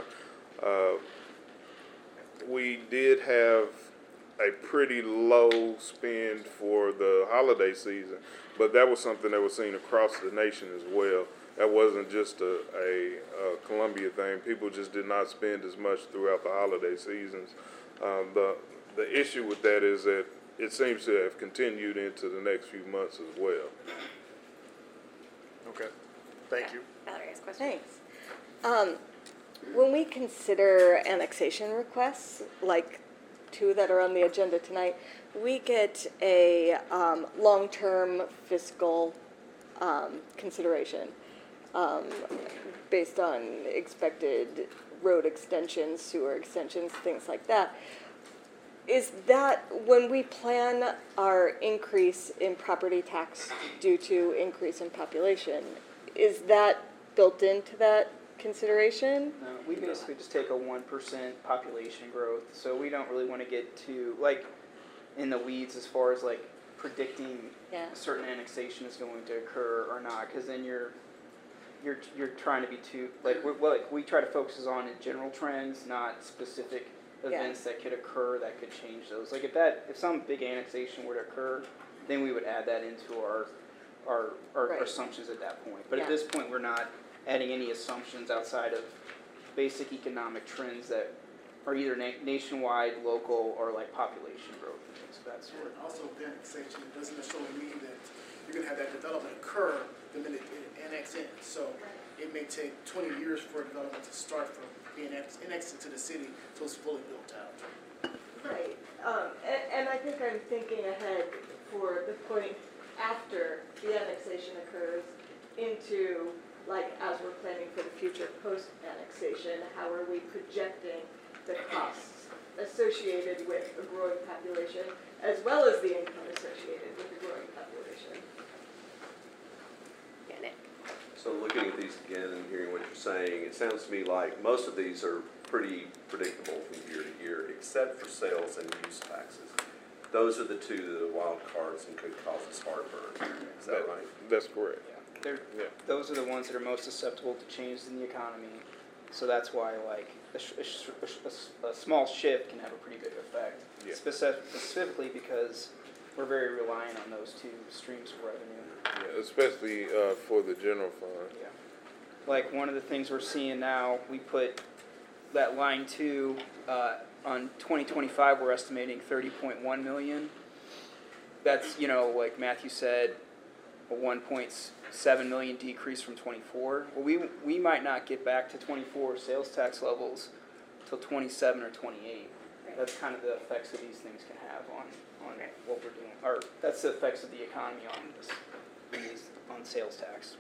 We did have a pretty low spend for the holiday season, but that was something that was seen across the nation as well. That wasn't just a Columbia thing. People just did not spend as much throughout the holiday seasons. The issue with that is that it seems to have continued into the next few months as well. Okay, thank you. Valerie has a question. Thanks. When we consider annexation requests, like two that are on the agenda tonight, we get a long-term fiscal consideration based on expected road extensions, sewer extensions, things like that. Is that, when we plan our increase in property tax due to increase in population, is that built into that consideration? No, we basically just take a 1% population growth, so we don't really want to get too, like, in the weeds as far as, like, predicting Yeah. a certain annexation is going to occur or not, because then you're trying to be too, like, we try to focus on general trends, not specific events that could occur that could change those. Like, if some big annexation were to occur, then we would add that into our Right. assumptions at that point. But Yeah. at this point, we're not adding any assumptions outside of basic economic trends that are either nationwide, local, or like population growth and things of that sort. And also with annexation, it doesn't necessarily mean that you're gonna have that development occur the minute it annex in. So it may take 20 years for a development to start from being annexed into the city till it's fully built out. Right, and I think I'm thinking ahead for the point after the annexation occurs into, like, as we're planning for the future post-annexation, how are we projecting the costs associated with a growing population, as well as the income associated with a growing population? Yeah, Nick. So looking at these again and hearing what you're saying, it sounds to me like most of these are pretty predictable from year to year, except for sales and use taxes. Those are the two that are wild cards and could cause us heartburn. Is that right? That's correct. Those are the ones that are most susceptible to changes in the economy. So that's why, like, a small shift can have a pretty big effect. Yeah. Specifically because we're very reliant on those two streams of revenue. Yeah, especially for the general fund. Yeah. Like, one of the things we're seeing now, we put that line 2 on 2025, we're estimating 30.1 million. That's, like Matthew said, a 1.7 million decrease from 24. Well, we might not get back to 24 sales tax levels till 27 or 28. That's kind of the effects that these things can have on what we're doing. Or that's the effects of the economy on sales tax.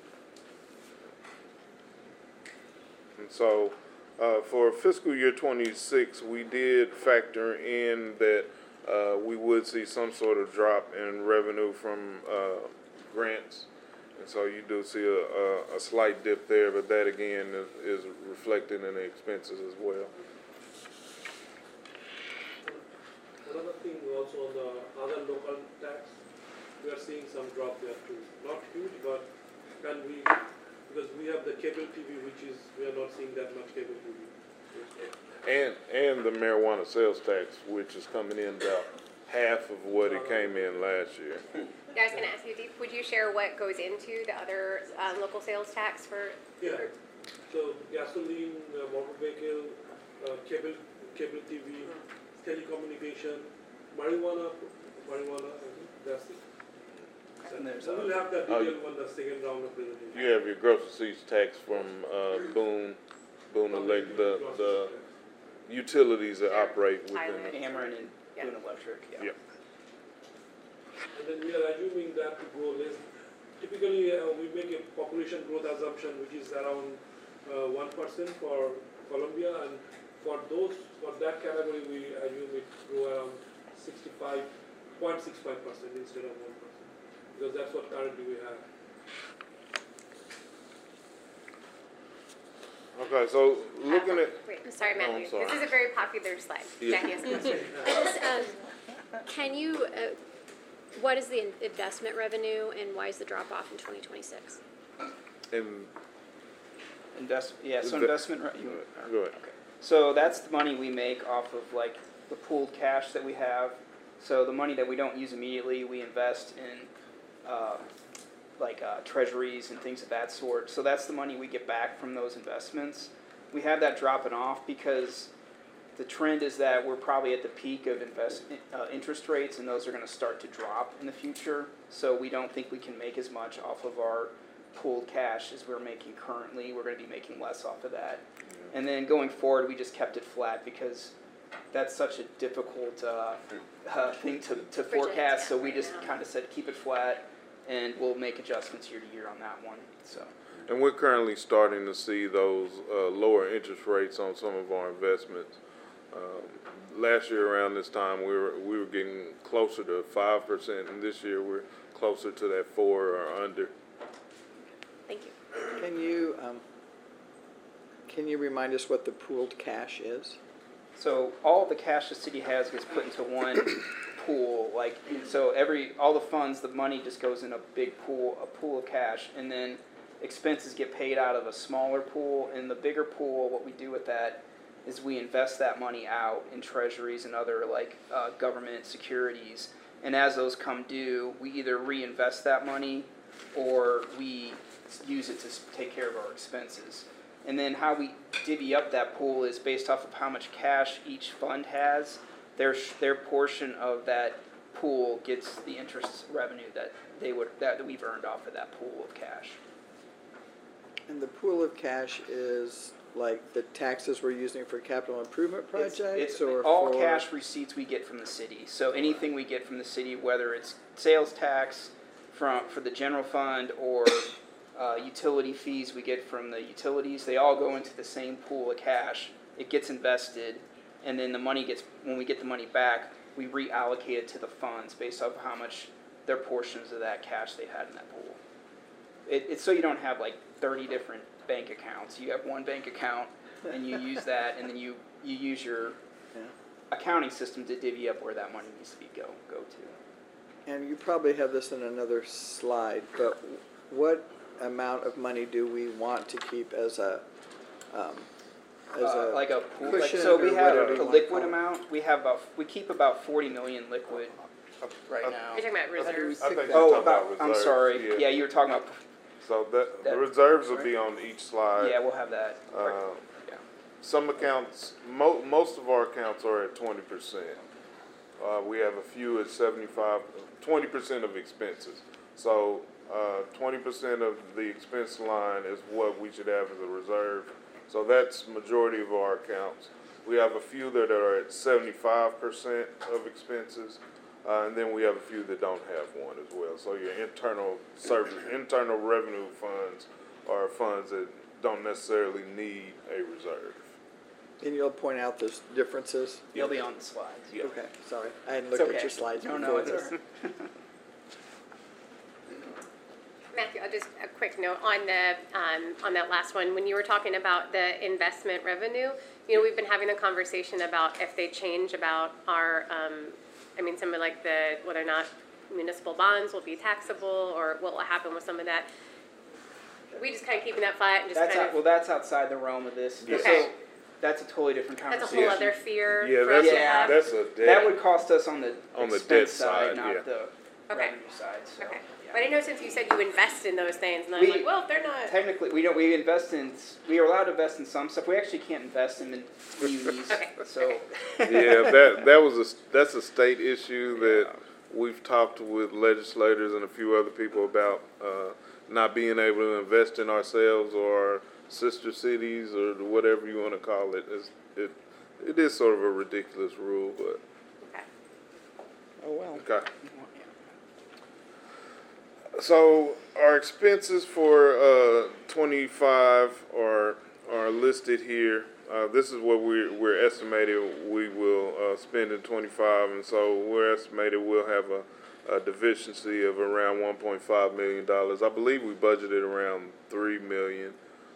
And so, for fiscal year 26, we did factor in that we would see some sort of drop in revenue from grants. And so you do see a slight dip there, but that again is reflected in the expenses as well. Another thing also on the other local tax, we are seeing some drop there too. Not huge, but because we have the cable TV, we are not seeing that much cable TV. And the marijuana sales tax, which is coming in about half of what it came in last year. Yeah, I was going to ask you, Deep, would you share what goes into the other local sales tax for? Yeah, so gasoline, motor vehicle, cable TV, telecommunication, marijuana, I think that's it. And there's So we'll have that Oh, detail on the second round of presentation. You have your gross receipts tax from, Boone Elect, the utilities that operate within Highway. it. Ameren and Yeah. Boone Electric, yeah. Yeah. And then we are assuming that to grow less. Typically, we make a population growth assumption which is around 1% for Colombia, and for that category, we assume it grow around 65.65% instead of 1%, because that's what currently we have. Okay, so looking at, Wait, I'm sorry, Oh, I'm Matthew. sorry. This is a very popular slide. Yeah. Matthew has a question. Can you, what is the investment revenue and why is the drop off in 2026? and, So Inve- investment, go ahead. So that's the money we make off of like the pooled cash that we have. So the money that we don't use immediately, we invest in treasuries and things of that sort. So that's the money we get back from those investments. We have that dropping off because the trend is that we're probably at the peak of interest rates, and those are going to start to drop in the future. So we don't think we can make as much off of our pooled cash as we're making currently. We're going to be making less off of that. And then going forward, we just kept it flat because that's such a difficult thing to forecast. So we just kind of said keep it flat, and we'll make adjustments year to year on that one. So. And we're currently starting to see those lower interest rates on some of our investments. Last year around this time, we were getting closer to 5%, and this year we're closer to that 4 or under. Thank you. Can you remind us what the pooled cash is? So all the cash the city has gets put into one pool. All the funds, the money just goes in a big pool, a pool of cash, and then expenses get paid out of a smaller pool. In the bigger pool, what we do with that is we invest that money out in treasuries and other government securities. And as those come due, we either reinvest that money or we use it to take care of our expenses. And then how we divvy up that pool is based off of how much cash each fund has. Their portion of that pool gets the interest revenue that we've earned off of that pool of cash. And the pool of cash is like the taxes we're using for capital improvement projects? It's or all for cash receipts we get from the city. So anything we get from the city, whether it's sales tax for the general fund or utility fees we get from the utilities, they all go into the same pool of cash. It gets invested, and then when we get the money back, we reallocate it to the funds based off of how much their portions of that cash they had in that pool. It's so you don't have 30 different bank accounts. You have one bank account, and you use that, and then you use your accounting system to divvy up where that money needs to go to. And you probably have this in another slide, but what amount of money do we want to keep as a Like a pool. cushion So we or have whatever you a wanna liquid call it? amount. We keep about 40 million liquid right now. You're talking about reserves. I think you're Oh, talking about I'm reserves, sorry. yeah. Yeah, you were talking about. So the That- reserves will be on each slide. Yeah, we'll have that. Uh, Yeah. Some accounts, most of our accounts are at 20%. We have a few at 20% of expenses. So 20% of the expense line is what we should have as a reserve. So that's majority of our accounts. We have a few that are at 75% of expenses, and then we have a few that don't have one as well. So your internal revenue funds are funds that don't necessarily need a reserve. And you'll point out those differences? They'll be on the slides. Yeah. Okay, sorry. I hadn't It's looked okay. at your slides before. No, it's this. all right. Matthew, just a quick note on that last one. When you were talking about the investment revenue, we've been having a conversation about if they change about our, something like whether or not municipal bonds will be taxable or what will happen with some of that. We just kind of keeping that flat and just That's outside the realm of this. Yes. Okay. So that's a totally different That's a conversation. whole other fear Yeah, for us to Yeah. have. that's a debt. That would cost us on the On the expense debt side, side, not yeah. the Okay. revenue side. So, Okay. yeah. But I know since you said you invest in those things, and I'm We- like, well, if they're not. Technically, we are allowed to invest in some stuff. We actually can't invest in munis. Okay. So Yeah, that's a state issue that we've talked with legislators and a few other people about not being able to invest in ourselves or our sister cities or whatever you want to call it. It is sort of a ridiculous rule, but Okay. Oh, well. okay. So our expenses for 25 are listed here. This is what we're estimating we will spend in 25, and so we're estimated we'll have a deficiency of around $1.5 million. I believe we budgeted around $3 million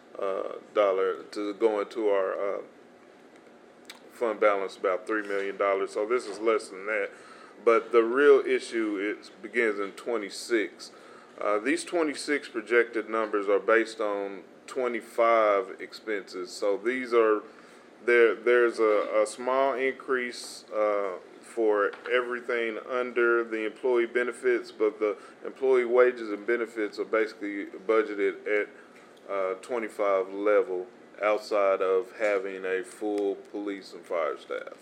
to go into our fund balance, about $3 million. So this is less than that. But the real issue begins in 26. These 26 projected numbers are based on 25 expenses. So these are there's a small increase for everything under the employee benefits, but the employee wages and benefits are basically budgeted at 25 level outside of having a full police and fire staff.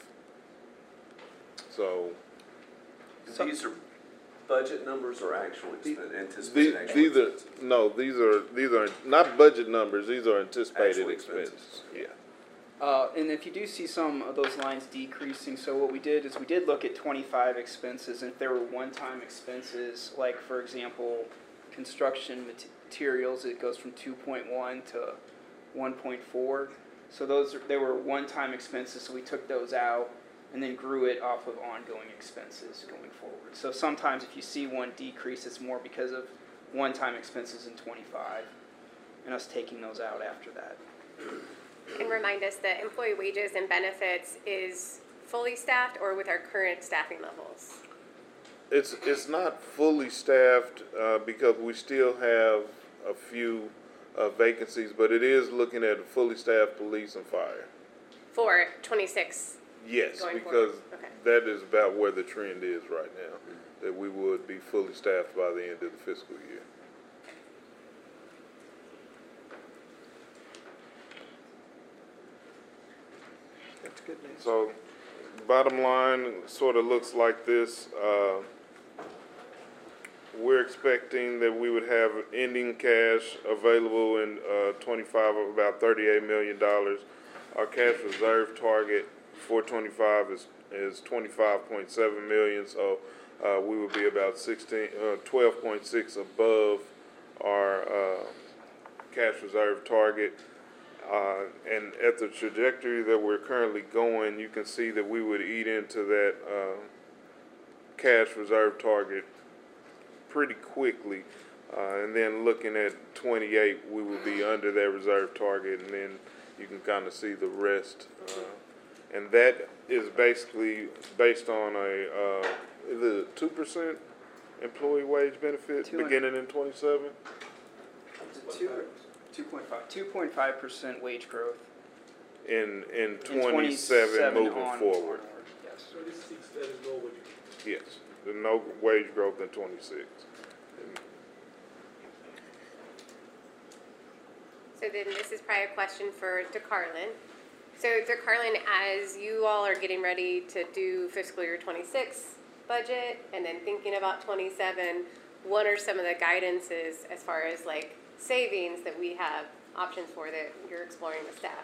So These are budget numbers or actual anticipated actual these are expenses? no, these are not budget numbers. These are anticipated Actual expenses. expenses. Yeah. And if you do see some of those lines decreasing, so what we did is we did look at 25 expenses, and if there were one-time expenses, like for example, construction materials, it goes from 2.1 to 1.4. So they were one-time expenses, so we took those out and then grew it off of ongoing expenses going forward. So sometimes if you see one decrease, it's more because of one-time expenses in 25 and us taking those out after that. And remind us that employee wages and benefits is fully staffed or with our current staffing levels? It's not fully staffed because we still have a few vacancies, but it is looking at fully staffed police and fire. For 26? Yes, Going because forward. Okay. that is about where the trend is right now, that we would be fully staffed by the end of the fiscal year. That's good news. So, bottom line sort of looks like this. We're expecting that we would have ending cash available in 25 of about $38 million. Our cash reserve target for 25 is 25.7 million, so we would be about 12.6 above our cash reserve target. And at the trajectory that we're currently going, you can see that we would eat into that cash reserve target pretty quickly. And then looking at 28, we will be under that reserve target, and then you can kind of see the rest. And that is basically based on is it a 2% employee wage benefit beginning in 27? 2.5% wage growth. In In 27 moving onward. forward. Yes. 26, there is no wage. Yes, there's no wage growth in 26. So then this is probably a question for DeCarlin. So DeCarlin, as you all are getting ready to do fiscal year 26 budget and then thinking about 27, what are some of the guidances as far as like savings that we have options for that you're exploring with staff?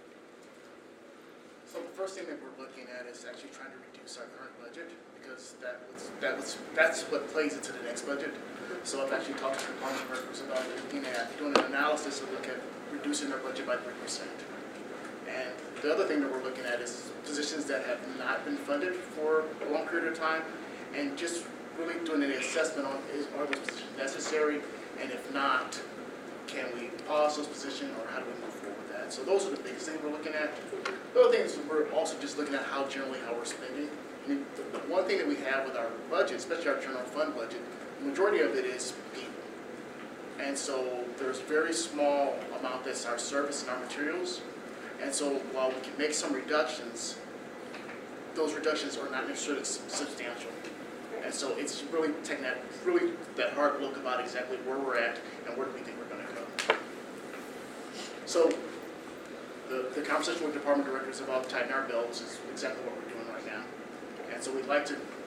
So the first thing that we're looking at is actually trying to reduce our current budget, because that's what plays into the next budget. So I've actually talked to department workers about looking at doing an analysis to look at reducing our budget by 3%. And the other thing that we're looking at is positions that have not been funded for a long period of time, and just really doing an assessment on are those positions necessary, and if not, can we pause those positions, or how do we move forward with that? So those are the biggest things we're looking at. The other thing is we're also just looking at how we're spending. I mean, the one thing that we have with our budget, especially our general fund budget, the majority of it is people. And so there's very small amount that's our service and our materials. And so while we can make some reductions, those reductions are not necessarily substantial. And so it's really taking that hard look about exactly where we're at and where do we think we're going to go. So the conversation with department directors about tightening our belts is exactly what we're doing right now. And so we'd like to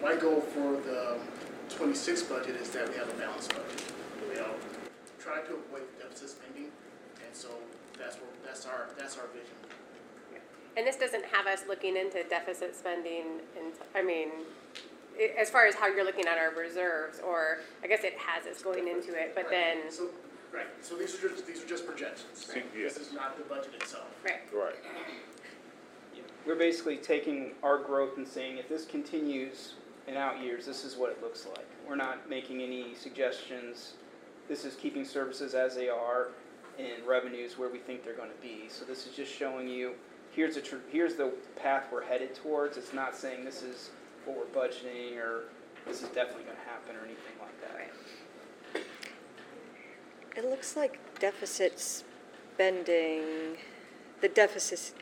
my goal for the 26 budget is that we have a balanced budget. We are trying to avoid deficit spending, and so that's our vision. And this doesn't have us looking into deficit spending, and, I mean, as far as how you're looking at our reserves, or, I guess it has us going into it, but then, So these are just projections. Right. This is not the budget itself. right. Right. We're basically taking our growth and saying, if this continues in out years, this is what it looks like. We're not making any suggestions. This is keeping services as they are and revenues where we think they're going to be. So this is just showing you, here's the path we're headed towards. It's not saying this is what we're budgeting or this is definitely going to happen or anything like that. Right. It looks like deficit spending, the deficit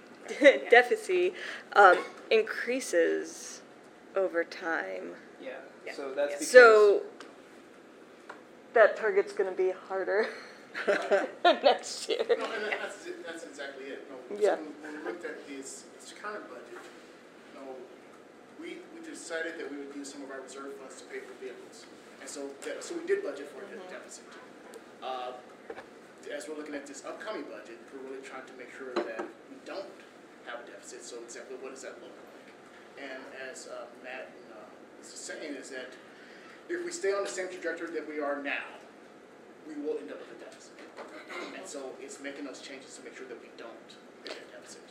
increases over time. Yeah. Yeah. So that's because So that target's going to be harder next year. No, and that's exactly it. No, Yeah. So when we looked at this current budget, we decided that we would use some of our reserve funds to pay for vehicles. And so we did budget for a deficit. As we're looking at this upcoming budget, we're really trying to make sure that we don't have a deficit. So exactly what does that look like? And as Matt is saying, is that if we stay on the same trajectory that we are now, we will end up with a deficit. And so it's making those changes to make sure that we don't hit that deficit.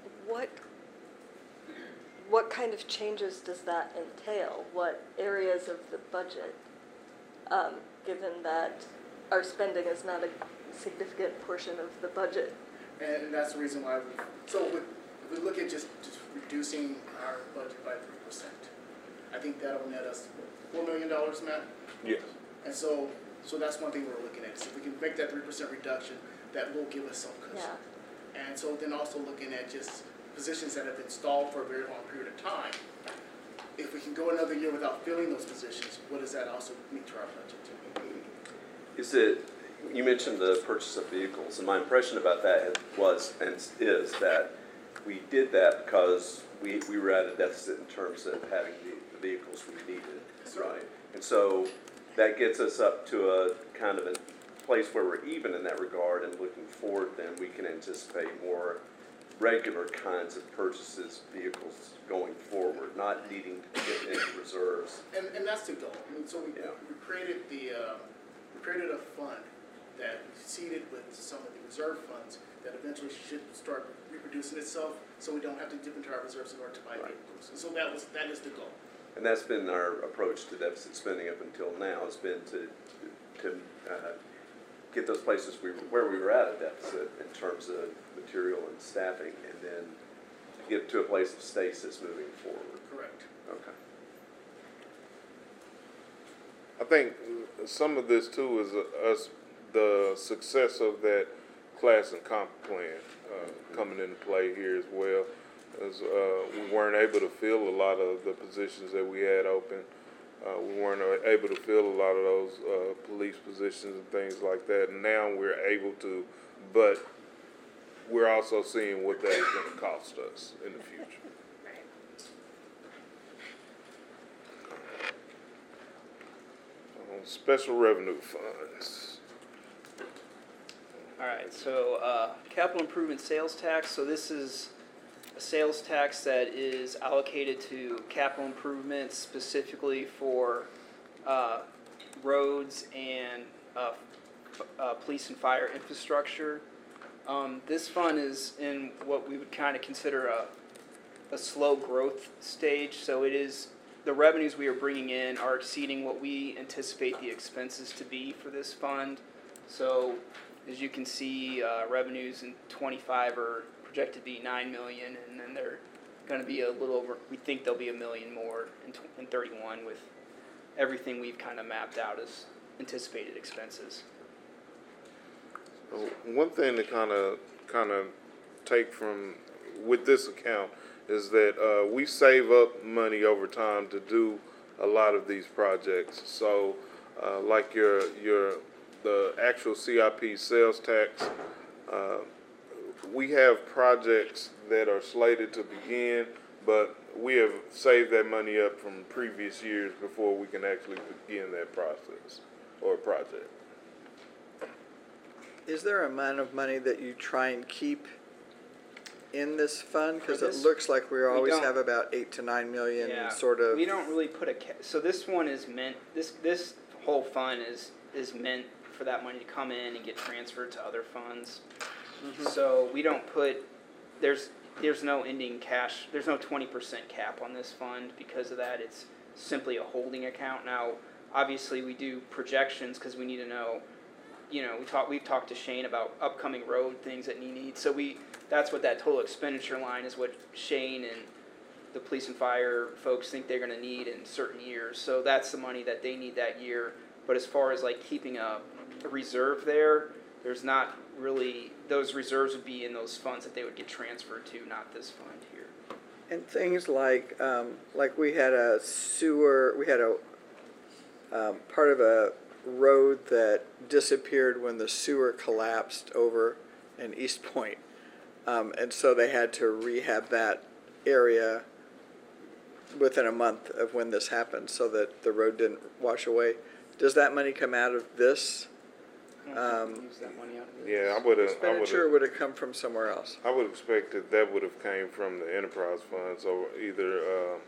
What kind of changes does that entail? What areas of the budget, given that our spending is not a significant portion of the budget? And that's the reason why if we look at just reducing our budget by 3%, I think that'll net us $4 million, Matt? Yes. And so that's one thing we're looking at. So if we can make that 3% reduction, that will give us some cushion. Yeah. And so then also looking at just positions that have been stalled for a very long period of time. If we can go another year without filling those positions, what does that also mean to our budget? You mentioned the purchase of vehicles, and my impression about that was and is that we did that because we were at a deficit in terms of having the vehicles we needed, right? And so that gets us up to a kind of a place where we're even in that regard, and looking forward, then we can anticipate more regular kinds of purchases, vehicles going forward, not needing to get into reserves. And that's the goal. I mean, so we created we created a fund that seeded with some of the reserve funds that eventually should start reproducing itself, so we don't have to dip into our reserves in order to buy vehicles. And so that is the goal. And that's been our approach to deficit spending up until now, has been to get those places where we were at a deficit in terms of material and staffing, and then get to a place of stasis moving forward. Correct. Okay. I think some of this too is us, the success of that class and comp plan coming into play here as well. As we weren't able to fill a lot of the positions that we had open. We weren't able to fill a lot of those police positions and things like that. And now we're able to, but we're also seeing what that is going to cost us in the future. Special revenue funds. All right, so capital improvement sales tax. So this is a sales tax that is allocated to capital improvements specifically for roads and police and fire infrastructure. This fund is in what we would kind of consider a slow growth stage. So it is, the revenues we are bringing in are exceeding what we anticipate the expenses to be for this fund. So as you can see, revenues in 25 are projected to be $9 million, and then they're going to be a little over, we think there'll be $1 million more in 31 with everything we've kind of mapped out as anticipated expenses. One thing to kind of take from with this account is that we save up money over time to do a lot of these projects. So, like the actual CIP sales tax, we have projects that are slated to begin, but we have saved that money up from previous years before we can actually begin that process or project. Is there an amount of money that you try and keep in this fund? Because For it this, looks like we always don't. have about 8 to 9 million Yeah, sort of. we don't really put so this one is meant, this whole fund is meant for that money to come in and get transferred to other funds. So we don't put, there's no ending cash, there's no 20% cap on this fund. Because of that, it's simply a holding account. Now, obviously, we do projections because we need to know, you know, we've talked to Shane about upcoming road things that he needs. So that's what that total expenditure line is, what Shane and the police and fire folks think they're going to need in certain years. So that's the money that they need that year. But as far as like keeping a reserve there's not really, those reserves would be in those funds that they would get transferred to, not this fund here. And things like we had a sewer, we had a part of a road that disappeared when the sewer collapsed over in East Point. And so they had to rehab that area within a month of when this happened so that the road didn't wash away. Does that money come out of this? Use that money out of this. Yeah, I would have. Expenditure, or would it come from somewhere else? I would expect that would have came from the enterprise funds, or either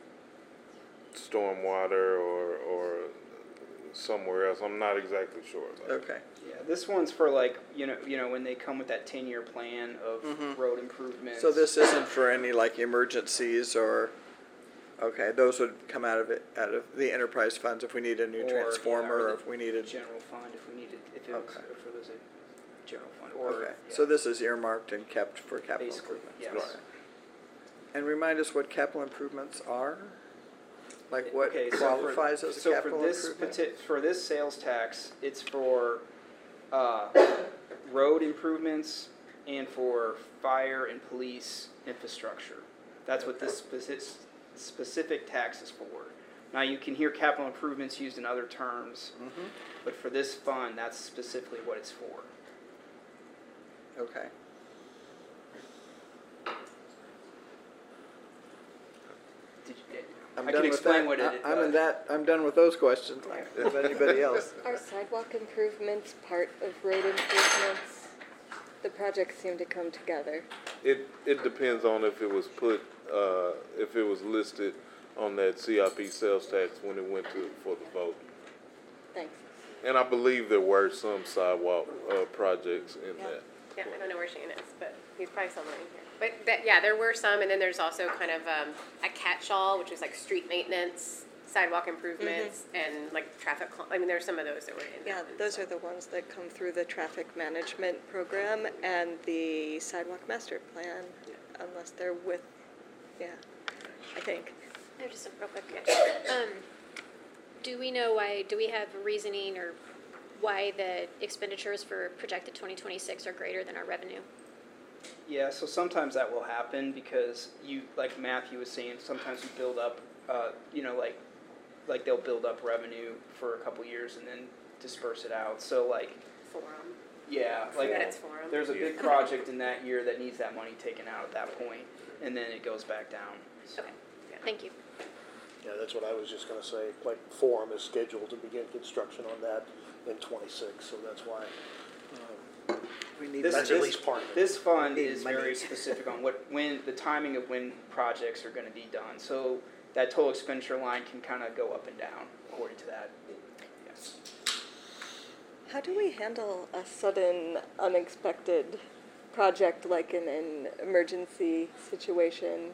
stormwater or somewhere else. I'm not exactly sure. Okay. Yeah, this one's for like, you know when they come with that 10-year plan of road improvements. So this isn't for any like emergencies or, okay, those would come out of the enterprise funds if we need a new transformer or if we needed. General fund if we needed, if it was, Okay. if it was a general fund. Or, Okay, yeah, so this is earmarked and kept for capital basically, improvements. yes. Okay. And remind us what capital improvements are? Like what Okay, qualifies as a so capital for this improvement? for this sales tax, it's for road improvements and for fire and police infrastructure. That's what this specific tax is for. Now you can hear capital improvements used in other terms, but for this fund, that's specifically what it's for. Okay. I can explain what it is. I'm done with those questions. If anybody else? Are sidewalk improvements part of road improvements? The projects seem to come together. It depends on if it was if it was listed on that CIP sales tax when it went for the vote. Thanks. And I believe there were some sidewalk projects in that. Yeah, I don't know where Shane is, but he's probably somewhere in here. But yeah, there were some, and then there's also kind of a catch-all, which was like street maintenance, sidewalk improvements, and like traffic. I mean, there's some of those that were in. Yeah, those are the ones that come through the traffic management program and the sidewalk master plan, unless they're with, I think. No, just a real quick question. Do we know why, do we have reasoning or why the expenditures for projected 2026 are greater than our revenue? Yeah, so sometimes that will happen because like Matthew was saying, sometimes we build up, like they'll build up revenue for a couple years and then disperse it out. So like, Forum. yeah, like Credits forum. there's a big project in that year that needs that money taken out at that point, and then it goes back down. So. Okay, thank you. Yeah, that's what I was just gonna say, like Forum is scheduled to begin construction on that in 26, so that's why. We need That's at least part of it. This fund Need is money. very specific on when the timing of when projects are going to be done. So that total expenditure line can kind of go up and down according to that. Yes. How do we handle a sudden, unexpected project like in an emergency situation?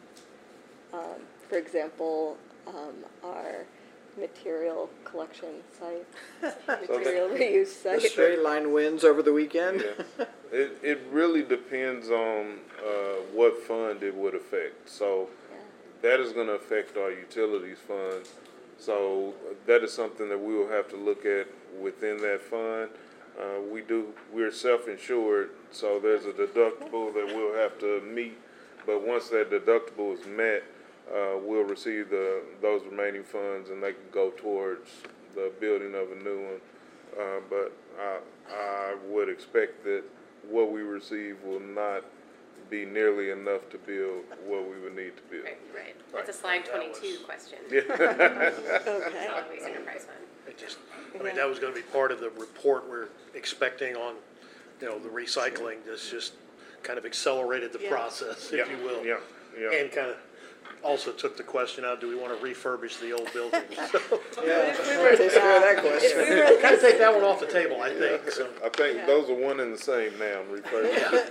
For example, our material collection site, material reuse The site. straight line wins over the weekend? Yeah. It really depends on what fund it would affect. So that is going to affect our utilities fund. So that is something that we will have to look at within that fund. We're self-insured, so there's a deductible that we'll have to meet. But once that deductible is met, we'll receive those remaining funds, and they can go towards the building of a new one. But I would expect that what we receive will not be nearly enough to build what we would need to build. Right. That's a slide 22 question. Okay. Solid Waste Enterprise Fund. It just, I mean, that was gonna be part of the report we're expecting on, the recycling. This just kind of accelerated the process, if you will. Yeah, yeah. And kind of also took the question out, do we want to refurbish the old building? So, Yeah, that takes care of that question. kind of take that one off the table, I think, so. I think those are one and the same now, refurbished.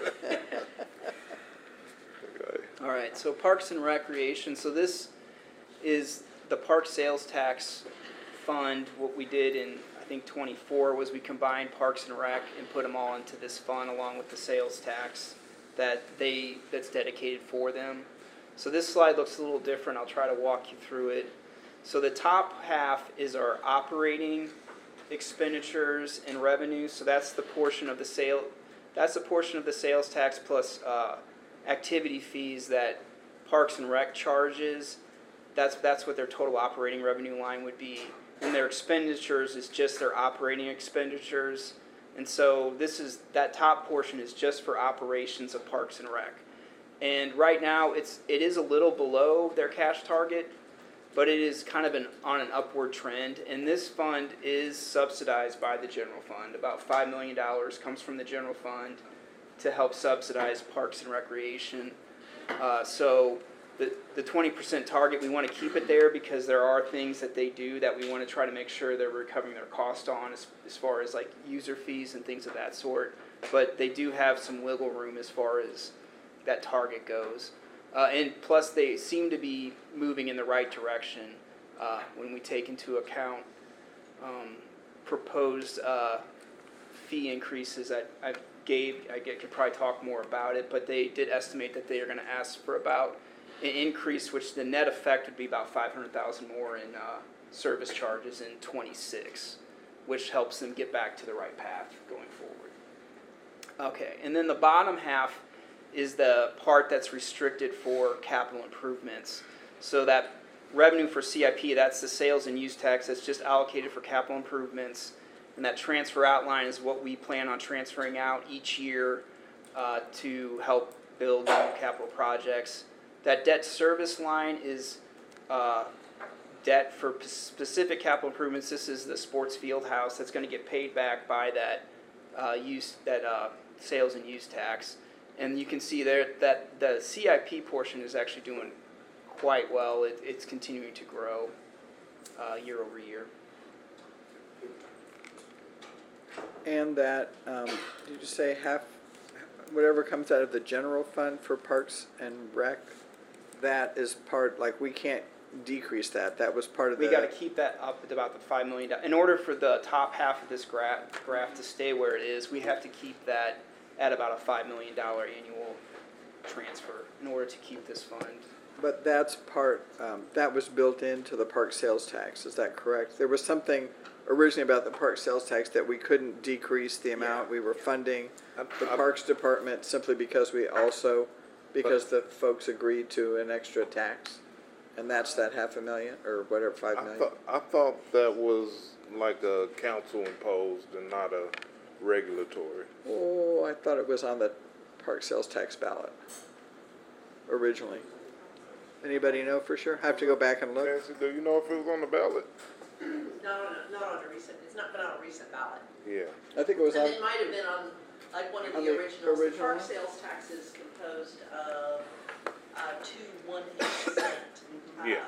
Okay. All right, so Parks and Recreation, so this is the park sales tax fund. What we did in, I think, 24 was we combined Parks and Rec and put them all into this fund along with the sales tax that's dedicated for them. So this slide looks a little different. I'll try to walk you through it. So the top half is our operating expenditures and revenues. So that's the portion of the sales tax plus activity fees that Parks and Rec charges. That's what their total operating revenue line would be. And their expenditures is just their operating expenditures. And so that top portion is just for operations of Parks and Rec. And right now it is a little below their cash target, but it is kind of on an upward trend. And this fund is subsidized by the general fund. About $5 million comes from the general fund to help subsidize Parks and Recreation. So the 20% target, we want to keep it there because there are things that they do that we want to try to make sure they're recovering their cost on as far as like user fees and things of that sort. But they do have some wiggle room as far as that target goes. And plus they seem to be moving in the right direction when we take into account proposed fee increases that I could probably talk more about it, but they did estimate that they are going to ask for about an increase, which the net effect would be about $500,000 more in service charges in 26, which helps them get back to the right path going forward. Okay, and then the bottom half is the part that's restricted for capital improvements. So that revenue for CIP, that's the sales and use tax that's just allocated for capital improvements. And that transfer outline is what we plan on transferring out each year to help build new capital projects. That debt service line is debt for specific capital improvements. This is the sports field house that's going to get paid back by that sales and use tax. And you can see there that the CIP portion is actually doing quite well. It's continuing to grow year over year. And that, did you say whatever comes out of the general fund for Parks and Rec, that is part, like we can't decrease that. That was part of the. We got to keep that up at about the $5 million. In order for the top half of this graph to stay where it is, we have to keep that at about a $5 million annual transfer in order to keep this fund. But that's part, that was built into the park sales tax, is that correct? There was something originally about the park sales tax that we couldn't decrease the amount we were funding the Parks Department simply because because the folks agreed to an extra tax. And that's that $500,000 or whatever, $5 million. I thought that was like a council imposed and not a regulatory. Oh, I thought it was on the park sales tax ballot originally. Anybody know for sure? I have to go back and look. Nancy, do you know if it was on the ballot? Not on a recent, it's not been on a recent ballot. Yeah. I think it was And on. it might have been on, like, one of On the the originals. The original park one? sales tax is composed of 2 1/8% Yeah.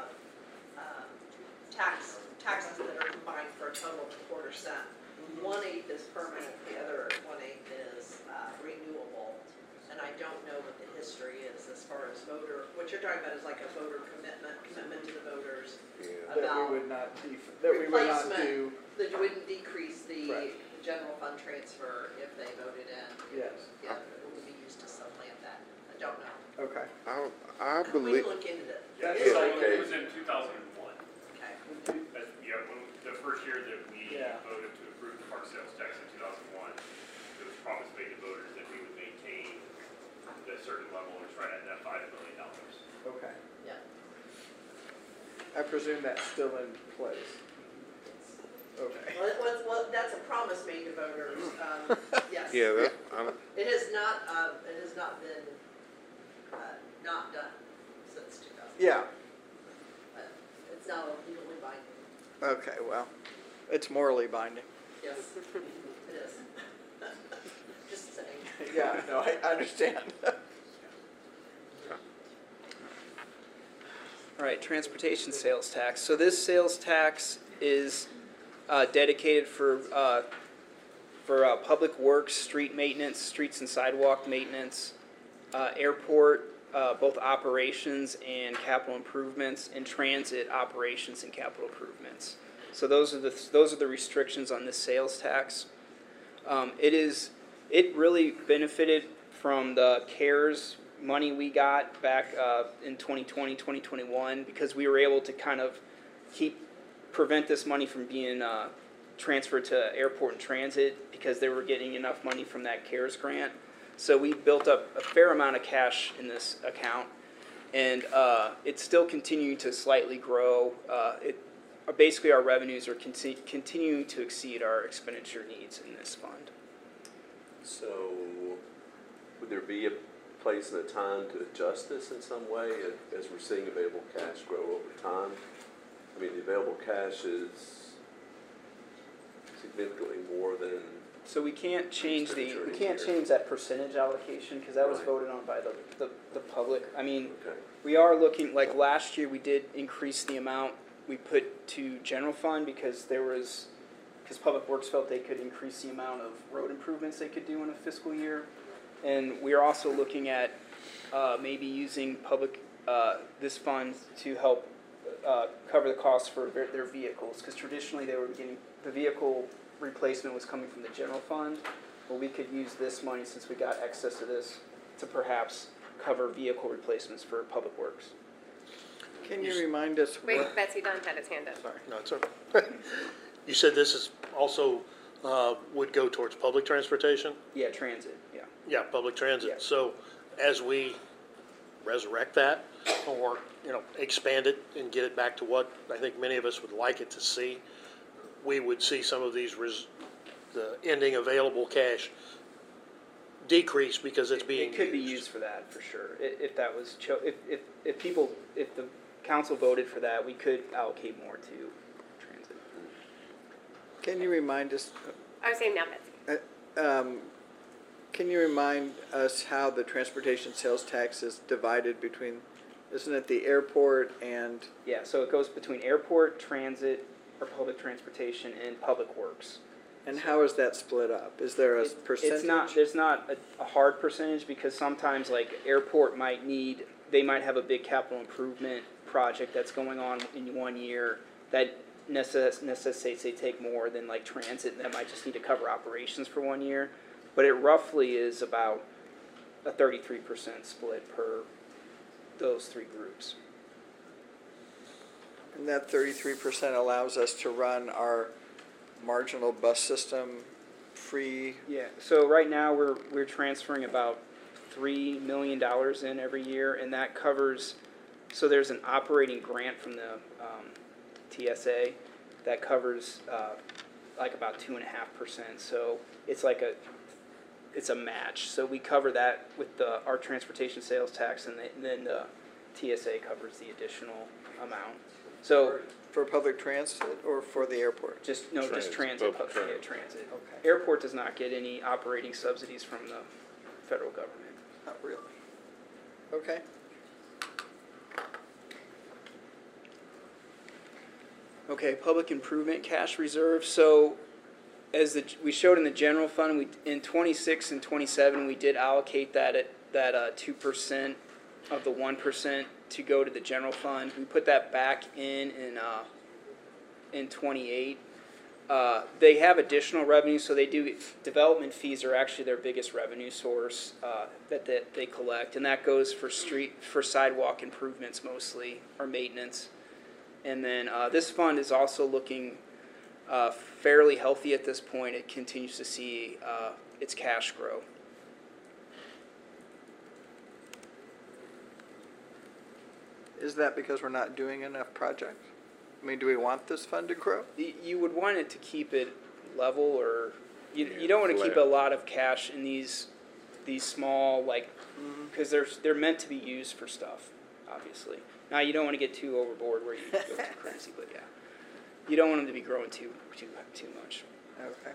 taxes that are combined for a total of 1/4 cent. 1/8 is permanent, the other 1/8 is renewable. And I don't know what the history is as far as what you're talking about is like a voter commitment to the voters. Yeah. That we would not do. That you wouldn't decrease the Right. general fund transfer if they voted in. Yes. Yeah, it would be used to supplant that. I don't know. Okay. I We believe. can look into it. That's Yeah, like, okay. It was in 2001. Okay. That's, the first year that we Yeah. voted to approve the park sales tax in 2001, it was promised made to voters that we would maintain a certain level, which right at that $5 million. Okay. Yeah. I presume that's still in place. Okay. Well, that's a promise made to voters. Yes. Yeah. It has not been not done since 2000. Yeah, But it's now legally binding. okay, well, it's morally binding. Yes, it is. Just saying. Yeah, no, I understand. All right, transportation sales tax. So this sales tax is dedicated for public works, street maintenance, streets and sidewalk maintenance, airport, both operations and capital improvements, and transit operations and capital improvements. So those are the restrictions on this sales tax. It really benefited from the CARES money we got back in 2020, 2021, because we were able to kind of prevent this money from being transferred to airport and transit because they were getting enough money from that CARES grant. So we built up a fair amount of cash in this account, and it's still continuing to slightly grow. Basically, our revenues are continuing to exceed our expenditure needs in this fund. So, would there be a place and a time to adjust this in some way as we're seeing available cash grow over time? I mean, the available cash is significantly more than. So we can't change expenditure we can't here. change that percentage allocation because that was Right. voted on by the public. I mean, Okay. we are looking, like last year we did increase the amount we put to general fund because Public Works felt they could increase the amount of road improvements they could do in a fiscal year. And we are also looking at maybe using this fund to help cover the costs for their vehicles, because traditionally they were getting, the vehicle replacement was coming from the general fund. Well, we could use this money, since we got excess of this, to perhaps cover vehicle replacements for Public Works. Can you remind us Wait, what, Betsy Dunn had his hand up. Sorry, no, it's okay. You said this is also, would go towards public transportation? Yeah, transit, yeah. Yeah, public transit. Yeah. So as we resurrect that or, expand it and get it back to what I think many of us would like it to see, we would see some of these, the ending available cash decrease because it's being It could be used for that, for sure. If that was, if the council voted for that, we could allocate more to transit. can you remind us, I was saying now, Betsy. can you remind us how the transportation sales tax is divided between, isn't it the airport and, Yeah, so it goes between airport, transit, or public transportation, and public works. and how is that split up? Is there a percentage? There's not a hard percentage, because sometimes like airport they might have a big capital improvement project that's going on in 1 year that necessitates they take more than like transit, and that might just need to cover operations for 1 year. But it roughly is about a 33% split per those three groups. And that 33% allows us to run our marginal bus system free? Yeah, so right now we're transferring about $3 million in every year, and that covers, so there's an operating grant from the TSA that covers like about 2.5%. So it's it's a match. So we cover that with our transportation sales tax, and then the TSA covers the additional amount. So For public transit or for the airport? just Transit, transit, public yeah, transit. transit. Okay. Airport does not get any operating subsidies from the federal government. Not really. Okay. Okay, public improvement cash reserve. So as we showed in the general fund, in 26 and 27, we did allocate that 2% of the 1% to go to the general fund. We put that back in 28. They have additional revenue, so they do. Development fees are actually their biggest revenue source that they collect, and that goes for sidewalk improvements mostly, or maintenance. And then this fund is also looking fairly healthy at this point. It continues to see its cash grow. Is that because we're not doing enough projects? I mean, do we want this fund to grow? You would want it to keep it level, or you don't want to keep flat. a lot of cash in these these small, like, because they're meant to be used for stuff, obviously. Now, you don't want to get too overboard where you go too crazy, but yeah. You don't want them to be growing too much. Okay.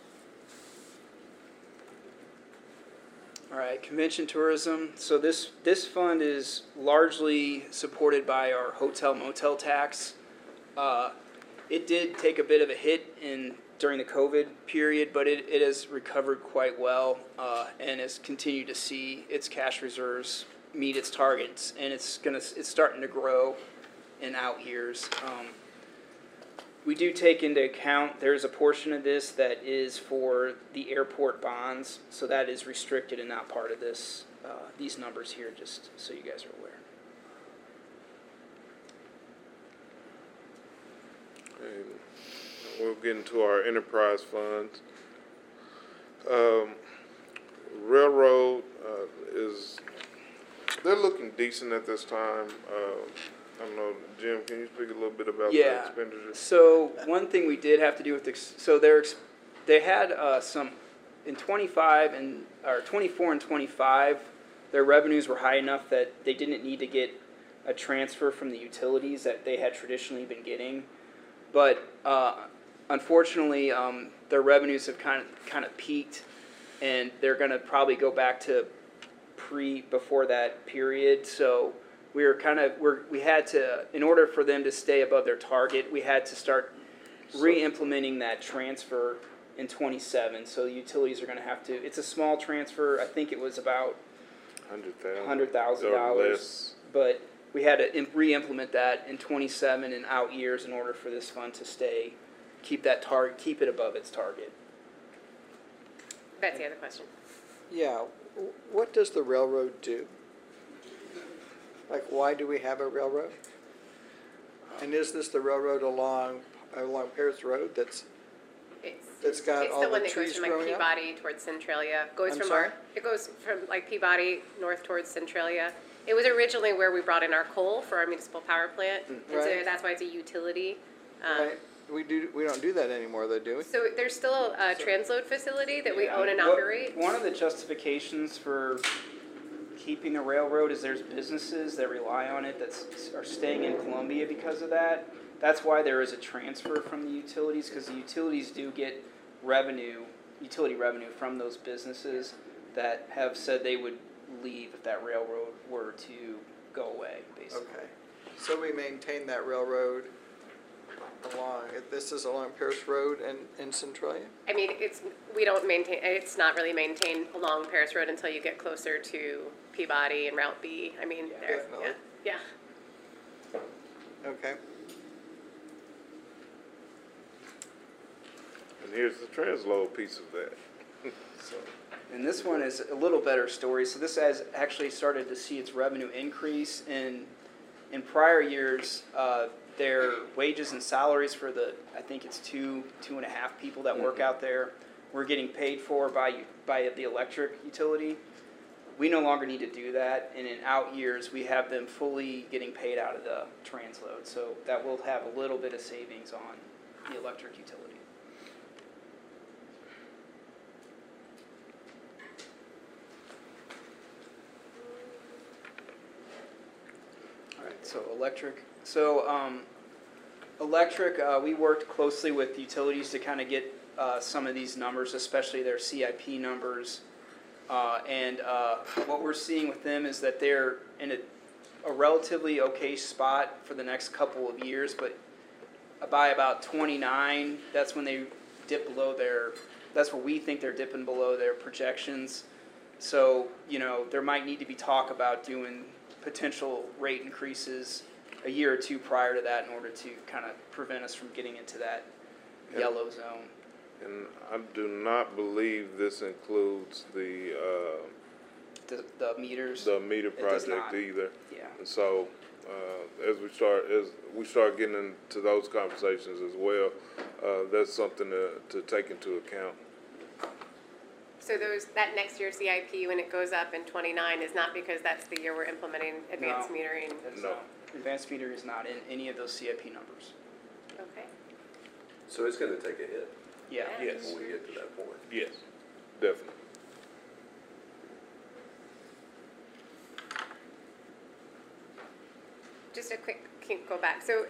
All right, convention tourism. So this fund is largely supported by our hotel motel tax. It did take a bit of a hit during the COVID period, but it has recovered quite well and has continued to see its cash reserves meet its targets, and it's starting to grow in out years. We do take into account, there's a portion of this that is for the airport bonds, so that is restricted and not part of this, these numbers here, just so you guys are aware. And we'll get into our enterprise funds. Railroad they're looking decent at this time. I don't know, Jim, can you speak a little bit about the expenditures? So one thing we did have to do with they had some in 24 and 25. Their revenues were high enough that they didn't need to get a transfer from the utilities that they had traditionally been getting, but unfortunately, their revenues have kind of peaked, and they're going to probably go back to before that period. So we had to, in order for them to stay above their target, we had to start re-implementing that transfer in 27. So the utilities are going to have to. It's a small transfer. I think it was about $100,000, but we had to re-implement that in 27 and out years in order for this fund to keep it above its target. Betsy has a question. Yeah, what does the railroad do? Like, why do we have a railroad? And is this the railroad along Paris Road that's got all the trees growing up? It's the one that goes from like Peabody towards Centralia. It goes from like Peabody north towards Centralia. It was originally where we brought in our coal for our municipal power plant, and so that's why it's a utility. Right. We don't do that anymore, though, do we? So there's still a transload facility that we own and operate. One of the justifications for keeping the railroad is there's businesses that rely on it that are staying in Columbia because of that. That's why there is a transfer from the utilities, because the utilities do get utility revenue from those businesses that have said they would leave if that railroad were to go away, basically. Okay. So we maintain that railroad this is along Paris Road and Centralia? I mean, it's not really maintained along Paris Road until you get closer to Peabody and Route B. I mean, yeah. Okay. And here's the transload piece of that. And this one is a little better story. So this has actually started to see its revenue increase. In prior years, their wages and salaries for I think it's two and a half people that work out there, were getting paid for by the electric utility. We no longer need to do that, and in out years, we have them fully getting paid out of the transload. So that will have a little bit of savings on the electric utility. All right, so electric. We worked closely with utilities to kind of get some of these numbers, especially their CIP numbers. And what we're seeing with them is that they're in a relatively okay spot for the next couple of years, but by about 29, that's when they dip below that's where we think they're dipping below their projections. So, there might need to be talk about doing potential rate increases a year or two prior to that in order to kind of prevent us from getting into that yellow zone. And I do not believe this includes the meters. The meter project either. Yeah. And so as we start getting into those conversations as well, that's something to take into account. So that next year CIP, when it goes up in 29, is not because that's the year we're implementing advanced metering? No. Advanced meter is not in any of those CIP numbers. Okay. So it's going to take a hit. Yeah. Yes. When we get to that point. Yes, definitely. can go back. So,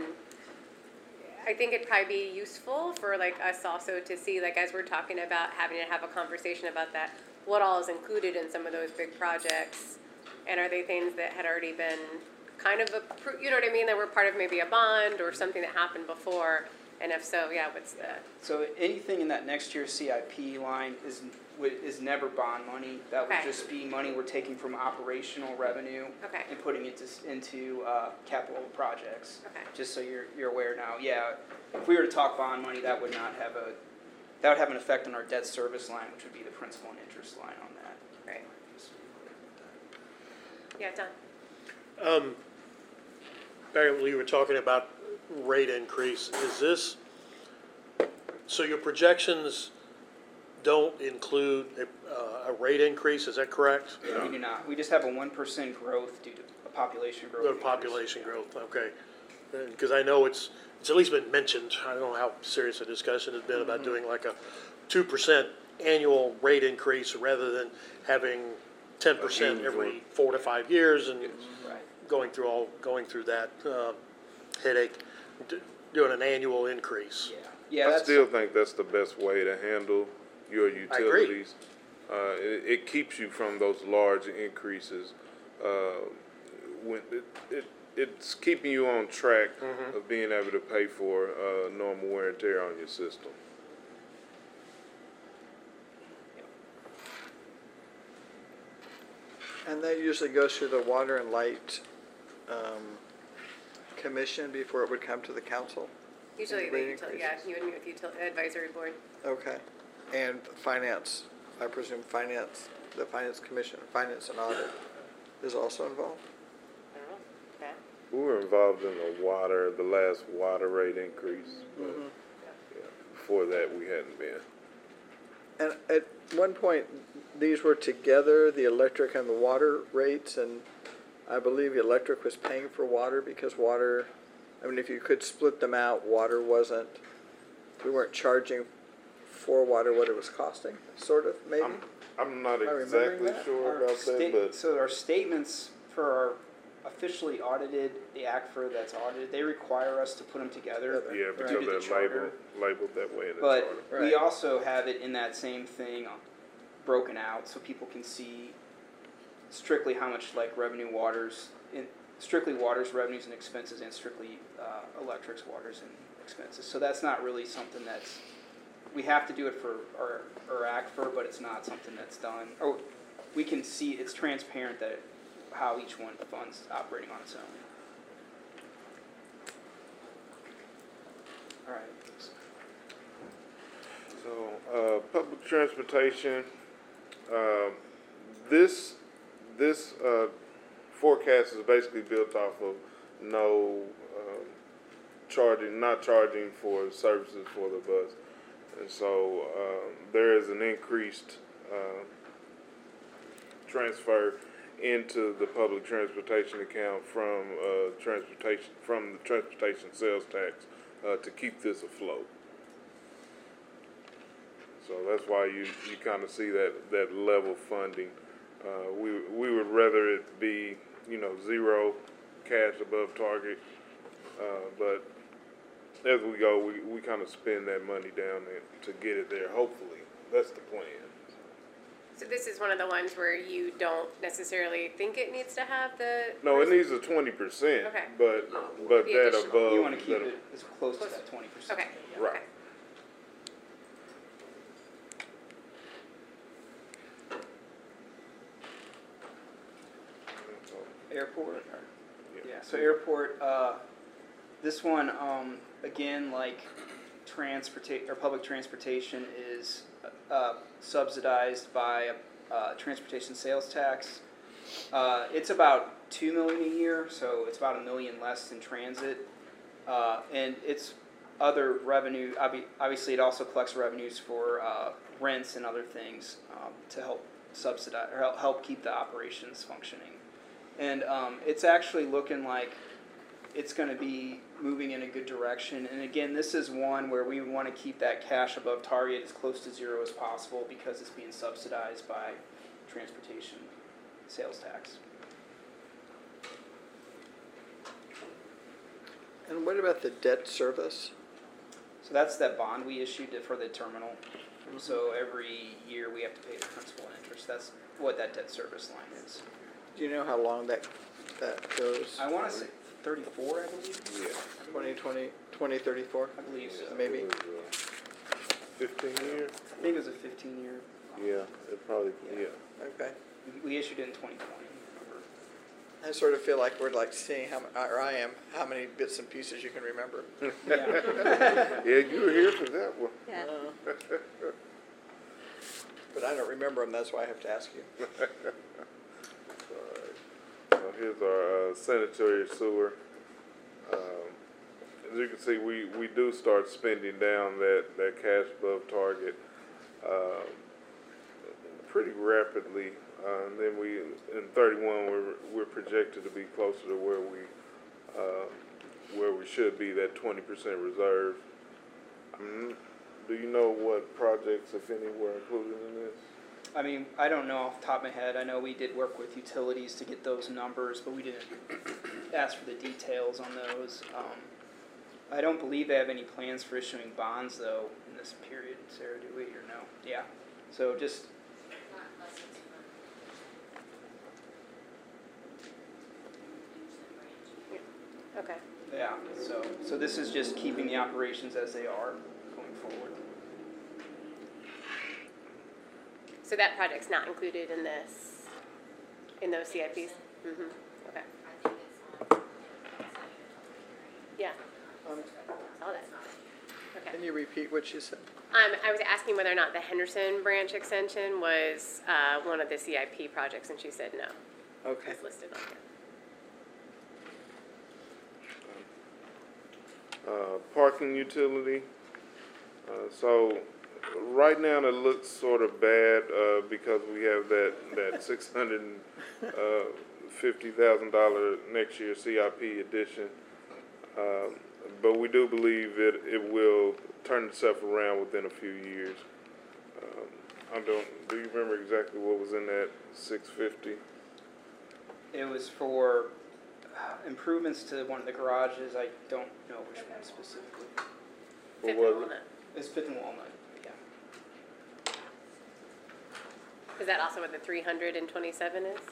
I think it'd probably be useful for like us also to see, like, as we're talking about having to have a conversation about that, what all is included in some of those big projects, and are they things that had already been kind of approved, you know what I mean, that were part of maybe a bond or something that happened before, and if so, yeah, what's the? So anything in that next year's CIP line is never bond money. That would Okay. just be money we're taking from operational revenue Okay. and putting it into capital projects. Okay. Just so you're aware now. Yeah, if we were to talk bond money, that would have an effect on our debt service line, which would be the principal and interest line on that. Right. Yeah, Don. Barry, you were talking about rate increase. Is this, so your projections don't include a rate increase, is that correct? We do not. We just have a 1% growth due to a population growth. The population growth, okay. Because I know it's at least been mentioned, I don't know how serious a discussion has been about doing like a 2% annual rate increase rather than having 10% every 4 to 5 years and Right. going through that headache, doing an annual increase. Yeah. Yeah. I That's, still think that's the best way to handle your utilities. It keeps you from those large increases. When it's keeping you on track of being able to pay for normal wear and tear on your system. And that usually goes through the Water and Light Commission before it would come to the council? Usually, Rate yeah, increases. you would meet with utility advisory board. Okay. And finance, I presume finance, the Finance Commission, Finance and Audit is also involved? I don't know. Okay. We were involved in the last water rate increase, but yeah, before that we hadn't been. And at one point, these were together, the electric and the water rates, and I believe the electric was paying for water because water, I mean, if you could split them out, water wasn't, we weren't charging for water what it was costing, sort of, maybe? I'm not Am I remembering exactly that? sure about that, but So our statements for our officially audited, the ACFR that's audited, they require us to put them together. yeah, due because to the they're charter. labeled that way in the But charter. we Right. also have it in that same thing broken out so people can see strictly how much like revenue waters, strictly waters revenues and expenses and strictly electrics waters and expenses. So that's not really something that's, we have to do it for our ACFR, but it's not something that's done. Or we can see, it's transparent that how each one fund's operating on its own. All right. So, public transportation, this forecast is basically built off of not charging for services for the bus. And so, there is an increased, transfer into the public transportation account from the transportation sales tax, to keep this afloat. So that's why you kind of see that level funding. We would rather it be, zero cash above target, but as we go, we kind of spend that money down there to get it there, hopefully. That's the plan. So this is one of the ones where you don't necessarily think it needs to have the. No, it needs a 20%, Okay. but The that additional. above. You want to keep that- it as close to that 20%. Okay. Right. Airport? Yeah. Yeah, so airport, this one, again, like public transportation is subsidized by a transportation sales tax. It's about $2 million a year, so it's about $1 million less than transit. And it's other revenue, obviously it also collects revenues for rents and other things to help subsidize, or help keep the operations functioning. And it's actually looking like it's going to be moving in a good direction. And again, this is one where we want to keep that cash above target as close to zero as possible because it's being subsidized by transportation sales tax. And what about the debt service? So that's that bond we issued for the terminal. So every year we have to pay the principal and interest. That's what that debt service line is. Do you know how long that goes? I want to say 34, I believe. Yeah. 2034? I believe so. Maybe. It was, 15 years? I think it was a 15-year. Yeah, it probably, yeah. Okay. We issued it in 2020. Remember? I sort of feel like we're like seeing how many bits and pieces you can remember. Yeah. Yeah, you were here for that one. Yeah. But I don't remember them, that's why I have to ask you. Alright. So here's our sanitary sewer. As you can see, we do start spending down that cash above target pretty rapidly. And then in 31, we're projected to be closer to where we should be, that 20% reserve. Do you know what projects, if any, were included in this? I mean, I don't know off the top of my head. I know we did work with utilities to get those numbers, but we didn't ask for the details on those. I don't believe they have any plans for issuing bonds, though, in this period, Sarah, do we, or no? Yeah. So just... Okay. Yeah, so this is just keeping the operations as they are going forward. So that project's not included in those CIPs? Mm-hmm, okay. Yeah, saw that. Okay. Can you repeat what you said? I was asking whether or not the Henderson branch extension was one of the CIP projects, and she said no. Okay. It's listed on here. Parking utility. So right now it looks sort of bad because we have that $650,000 next year CIP addition. But we do believe it will turn itself around within a few years. Do you remember exactly what was in that 650? It was for improvements to one of the garages. I don't know which one specifically. What Fifth was and it? Walnut. It's Fifth and Walnut, yeah. Is that also what the 327 is?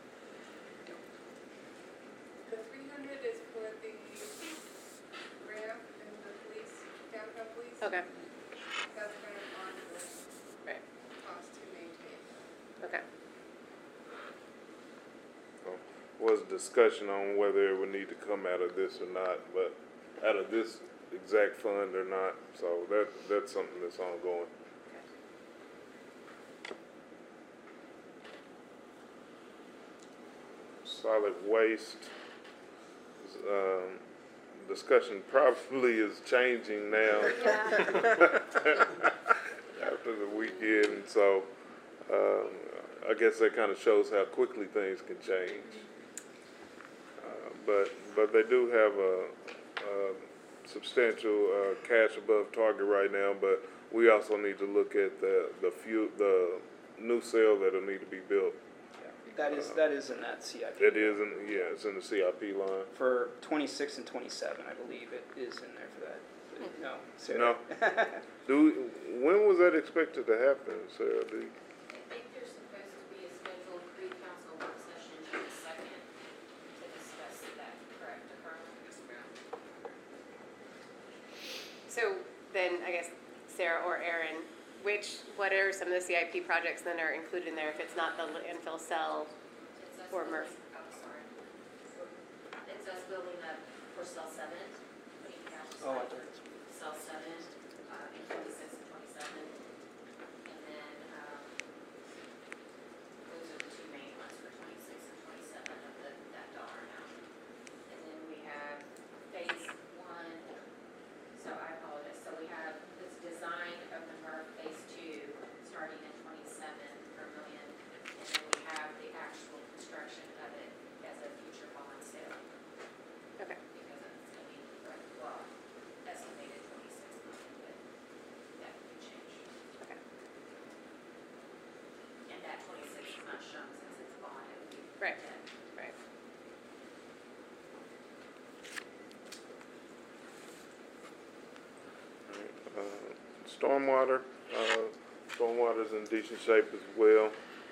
The 300 is for the ramp and the police, downtown police. Okay, That's kind of on the right, cost to maintain. okay. Was discussion on whether it would need to come out of this or not, but out of this exact fund or not, so that's something that's ongoing. Solid waste, discussion probably is changing now after the weekend, so I guess that kind of shows how quickly things can change. But they do have a substantial cash above target right now. But we also need to look at the new cell that'll need to be built. Yeah. That is in that CIP. It is it's in the CIP line. For 26 and 27, I believe it is in there for that. But no, No. Sarah. When was that expected to happen, Sarah? I think there's supposed to be a scheduled pre-council work session in a second to discuss that, correct, Carla? So then, I guess, Sarah or Aaron, what are some of the CIP projects that are included in there if it's not the landfill cell or MRF? Oh, sorry. It's us building up for cell 7, putting cash Oh, I aside thought for cell 7, in 26 and 27. And then, those are the two main ones for 26 and 27 of that dollar amount. And then we have phase 1, so I apologize. So we have this design of the MRF phase 2 starting in 27 for $1 million. And then we have the actual construction of it as a future bond sale. Okay. Because it's going to be, well, estimated 26 million, but that could change. Okay. And that 26 is not shown since it's bond, it would be Right. 10. Right. Stormwater, stormwater's in decent shape as well.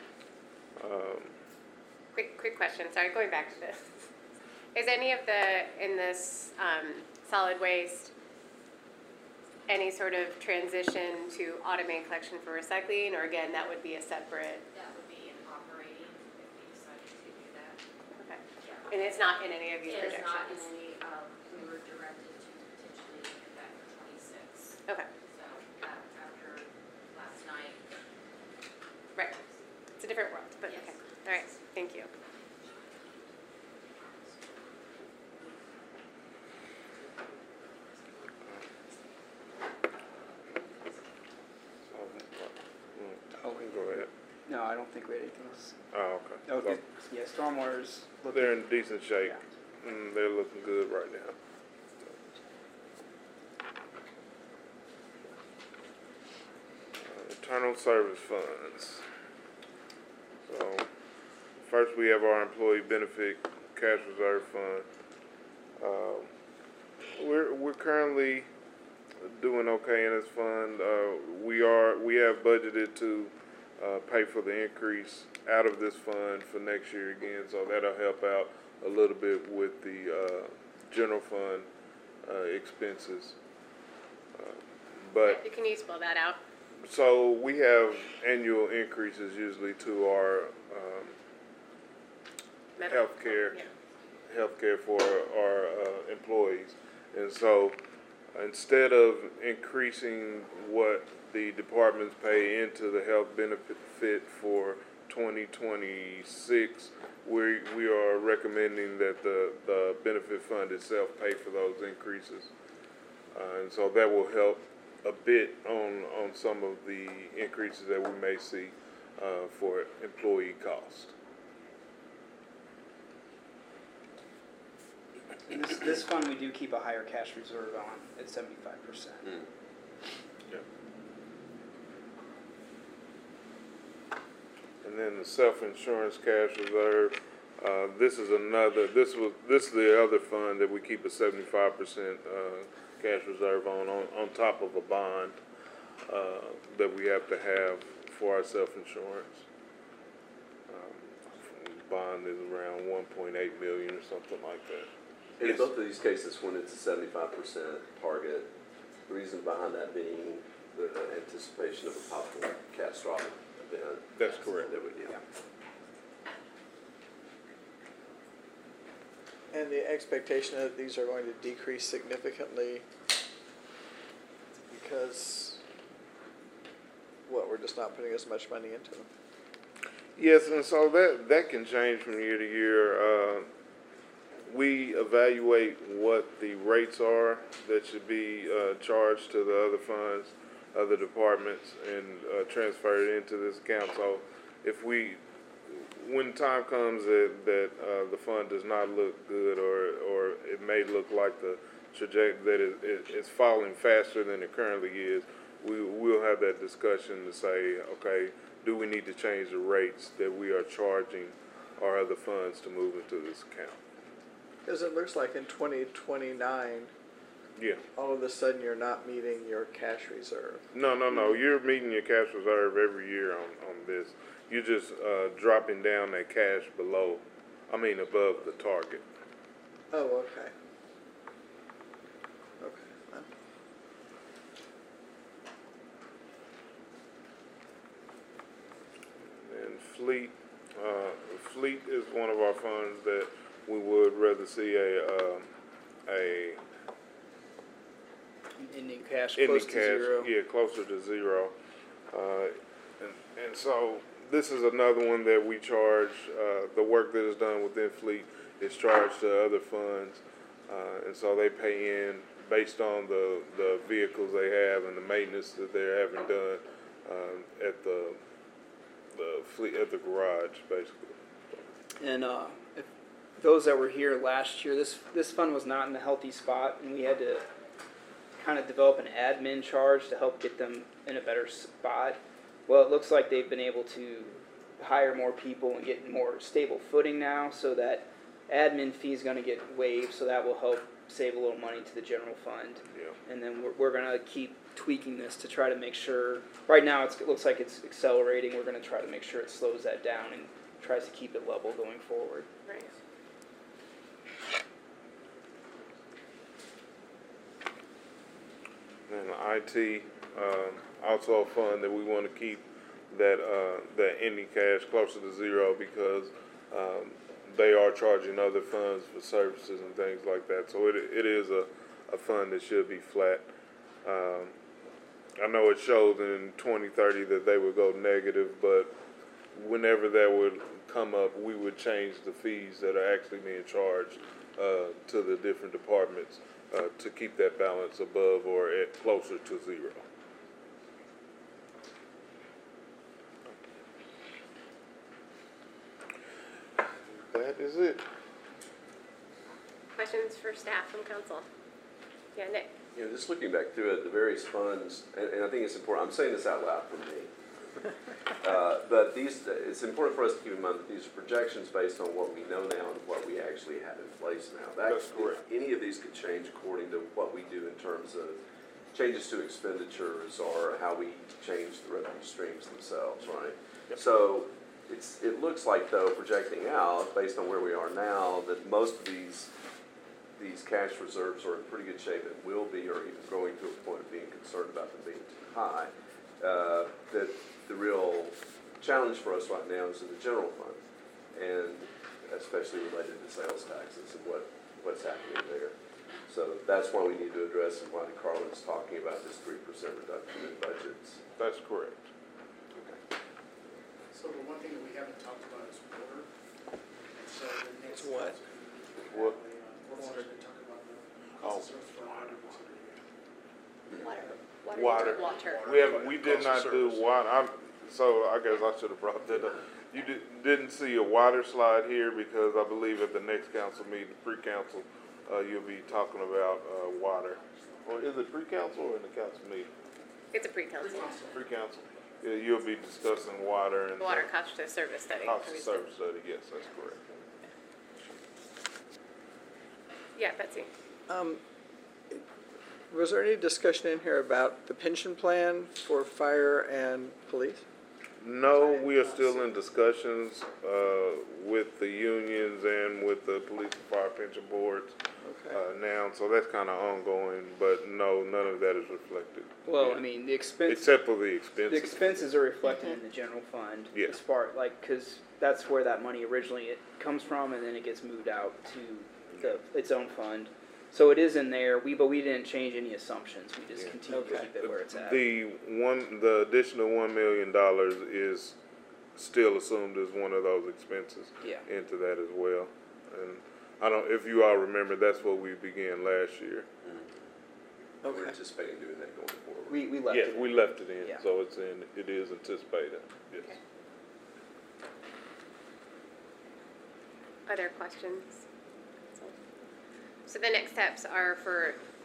Quick question, sorry, going back to this. Is any of in this solid waste, any sort of transition to automated collection for recycling, or again, that would be a separate? That would be in operating if we decided to do that. Okay. Yeah. And it's not in any of these It is projections? not in any, we were directed to potentially get that for 26. Okay, So after last night, right. It's a different world, but Yes. okay. All right, thank you. Oh, go ahead. No, I don't think we had anything else. Oh, okay. No, So yeah, stormwater's looking. they're in decent shape. Yeah. They're looking good right now. Internal service funds. So, first we have our employee benefit cash reserve fund. We're currently doing okay in this fund. We have budgeted to pay for the increase out of this fund for next year again, so that'll help out a little bit with the general fund expenses. But Can you spell that out? so we have annual increases usually to our healthcare for our employees. And so instead of increasing what the departments pay into the health benefit for 2026, we are recommending that the benefit fund itself pay for those increases. And so that will help a bit on some of the increases that we may see for employee cost. And this fund, we do keep a higher cash reserve on at 75%. Yeah. And then the self-insurance cash reserve, this is the other fund that we keep a 75% cash reserve on top of a bond that we have to have for our self-insurance. Bond is around 1.8 million or something like that. In both of these cases, when it's a 75% target, the reason behind that being the anticipation of a possible catastrophic event. That's correct. That would, yeah. And the expectation that these are going to decrease significantly because, we're just not putting as much money into them. Yes, and so that can change from year to year. We evaluate what the rates are that should be charged to the other funds, other departments, and transfer it into this account. So when time comes that the fund does not look good, or it may look like the trajectory that it's falling faster than it currently is, we'll have that discussion to say, okay, do we need to change the rates that we are charging our other funds to move into this account? Because it looks like in 2029, Yeah. all of a sudden you're not meeting your cash reserve. No. You're meeting your cash reserve every year on this. You're just dropping down that cash above the target. Oh, okay. Okay. And fleet is one of our funds that we would rather see a Ending cash ending close cash, to zero. yeah, closer to zero. And so this is another one that we charge, the work that is done within fleet is charged to other funds. And so they pay in based on the vehicles they have and the maintenance that they're having done at the fleet, at the garage, basically. And if those that were here last year, this fund was not in a healthy spot, and we had to kind of develop an admin charge to help get them in a better spot. Well, it looks like they've been able to hire more people and get more stable footing now, so that admin fee is going to get waived, so that will help save a little money to the general fund. Yeah. And then we're going to keep tweaking this to try to make sure, right now it looks like it's accelerating, we're gonna try to make sure it slows that down and tries to keep it level going forward. Right. And IT, also a fund that we want to keep that ending cash closer to zero because they are charging other funds for services and things like that. So it is a fund that should be flat. I know it shows in 2030 that they would go negative, but whenever that would come up, we would change the fees that are actually being charged to the different departments to keep that balance above or at closer to zero. That is it. Questions for staff from council? Yeah, Nick? You know, just looking back through it, the various funds, and I think it's important, I'm saying this out loud for me. But it's important for us to keep in mind that these are projections based on what we know now and what we actually have in place now. That's correct. Any of these could change according to what we do in terms of changes to expenditures or how we change the revenue streams themselves, right? Yep. So it looks like, though, projecting out, based on where we are now, that most of these cash reserves are in pretty good shape and will be, or even growing to a point of being concerned about them being too high. That the real challenge for us right now is in the general fund, and especially related to sales taxes and what's happening there. So that's why we need to address and why Carlin's talking about this 3% reduction in budgets. That's correct. So the one thing that we haven't talked about is water. And so the next. What? What? Water, they talk about the Oh, cost of service for water. water. We did not do water. So I guess I should have brought that up. You didn't see a water slide here because I believe at the next council meeting, pre-council, you'll be talking about water. Or is it pre-council or in the council meeting? It's a pre-council. Pre-council. Yeah, you'll be discussing water and Water cost of service study. cost of service study. Yes, that's correct. Yeah, Betsy. Was there any discussion in here about the pension plan for fire and police? No, we are still in discussions with the unions and with the police and fire pension boards now, so that's kind of ongoing, but no, none of that is reflected. Well, yet. I mean, the expense. Except for the expenses. The expenses are reflected in the general fund. Yeah. As far, because that's where that money originally comes from, and then it gets moved out to its own fund. So it is in there, but we didn't change any assumptions, we just continue to keep it where it's at. The additional $1 million is still assumed as one of those expenses into that as well. And if you all remember, that's what we began last year. We're anticipating doing that going forward. We left it in. We left it in, Yeah. so it is anticipated, yes. Okay. Other questions? So the next steps are for